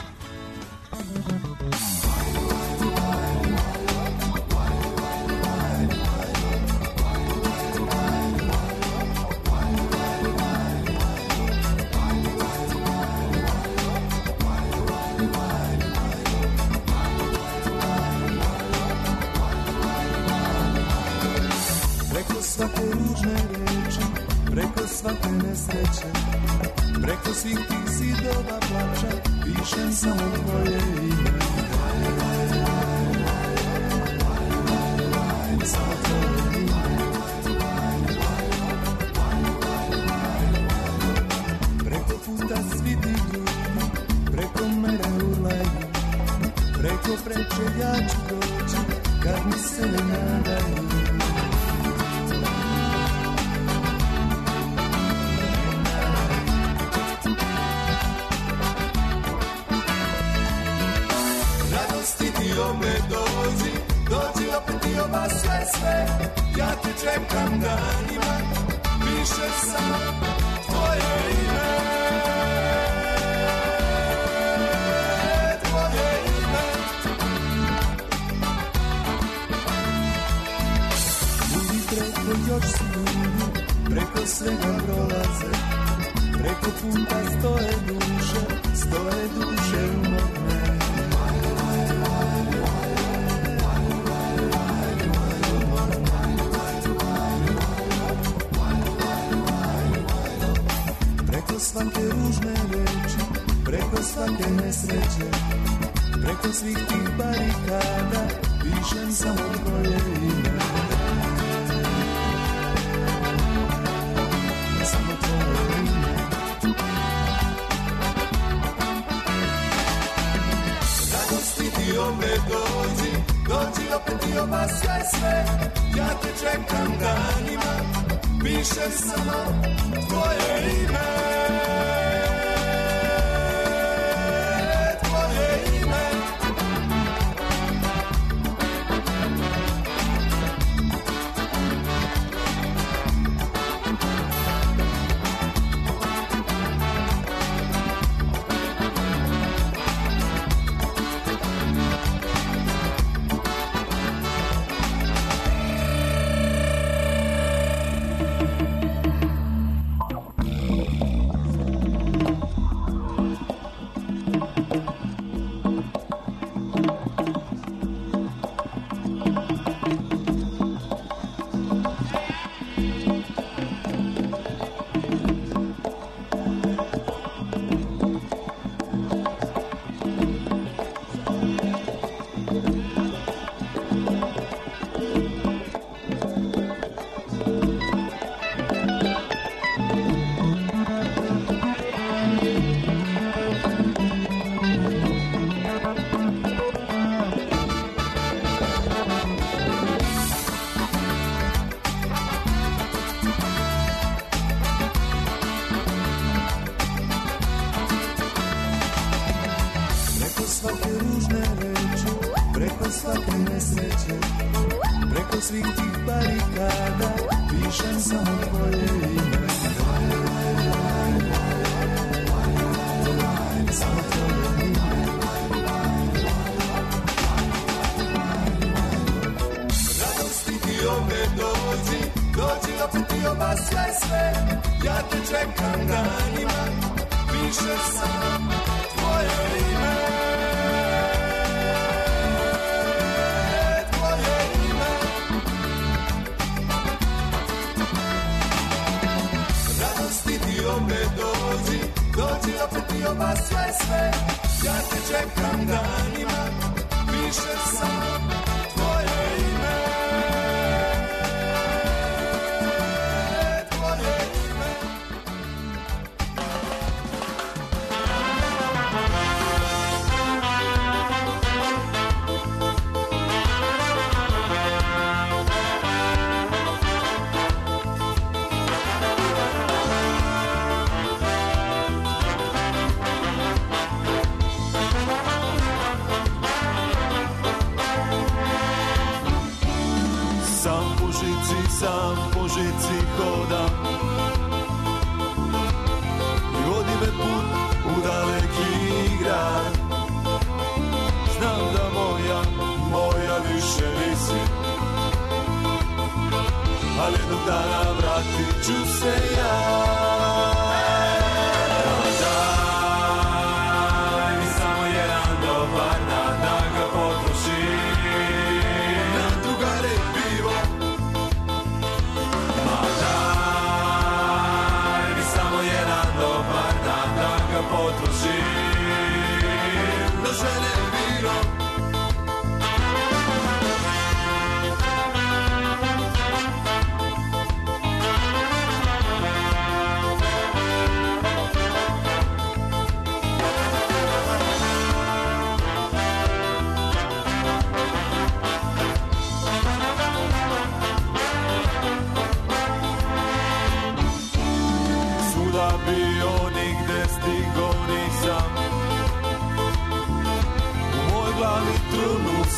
E: Preko svake ružne reči, preko svake nesreće, preko svih tih zidova plača, pišem samo tvoje ime. Samo tvoje ime. Preko puta svi ti drugi, preko mene urlaju, preko preče ja ću doći kad mi se ne nadaju. Radosti ti ome dođi, dođi opet i ova sve, ja te čekam danima, piše samo tvoje ime. Još su ljudi, preko svega prolaze, preko puta stoje duše umorne. Preko svake ružne reči, preko svake nesreće, preko svih tih barikada, pišem samo tvoje ime. Samo tvoje ime. Radosti ti ome dođi, dođi opet i ova sve, ja te čekam danima, pišem samo tvoje ime.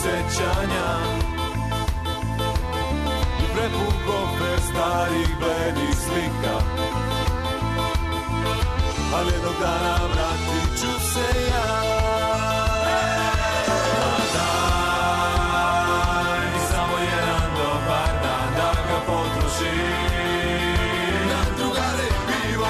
D: sećanja i prepun kofer starih bledih slika, ali jednog dana vratit ću se ja. Daj mi samo jedan dobar dan da ga potrošim na drugare pivo.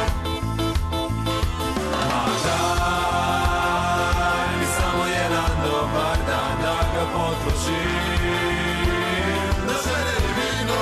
D: Daj mi samo jedan dobar dan da ga potrošim na želje i vino.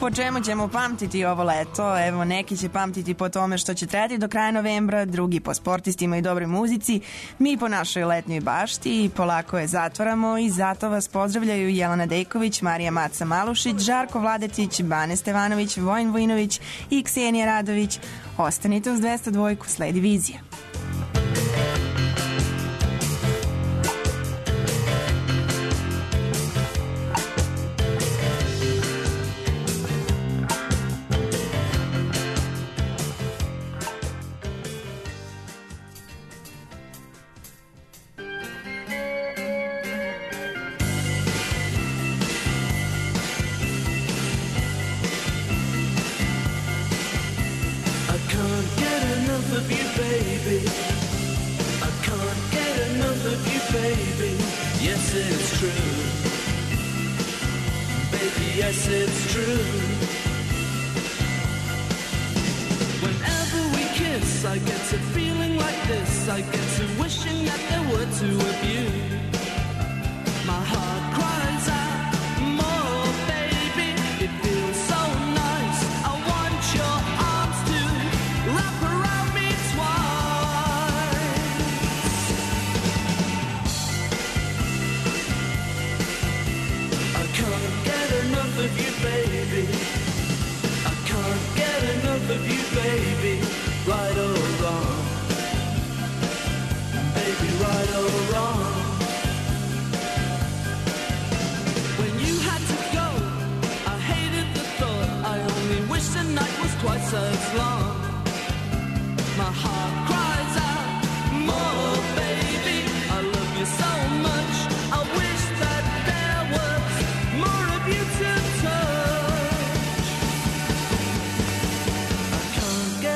B: Po čemu ćemo pamtiti ovo leto? Evo, neki će pamtiti po tome što će trajati do kraja novembra, drugi po sportistima i dobroj muzici, mi po našoj letnjoj bašti i polako je zatvaramo i zato vas pozdravljaju Jelena Dejković, Marija Maca Malušić, Žarko Vladetić, Bane Stevanović, Vojin Vojinović i Ksenija Radović. Ostanite uz 202, sledi vizija.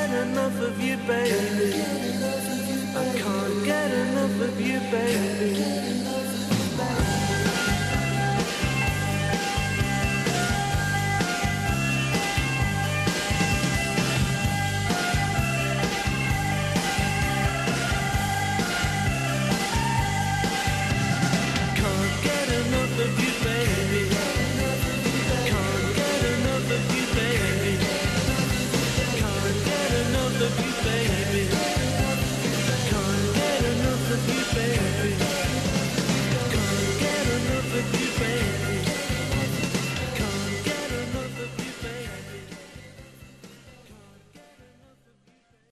E: Baby, I can't get enough of you, baby.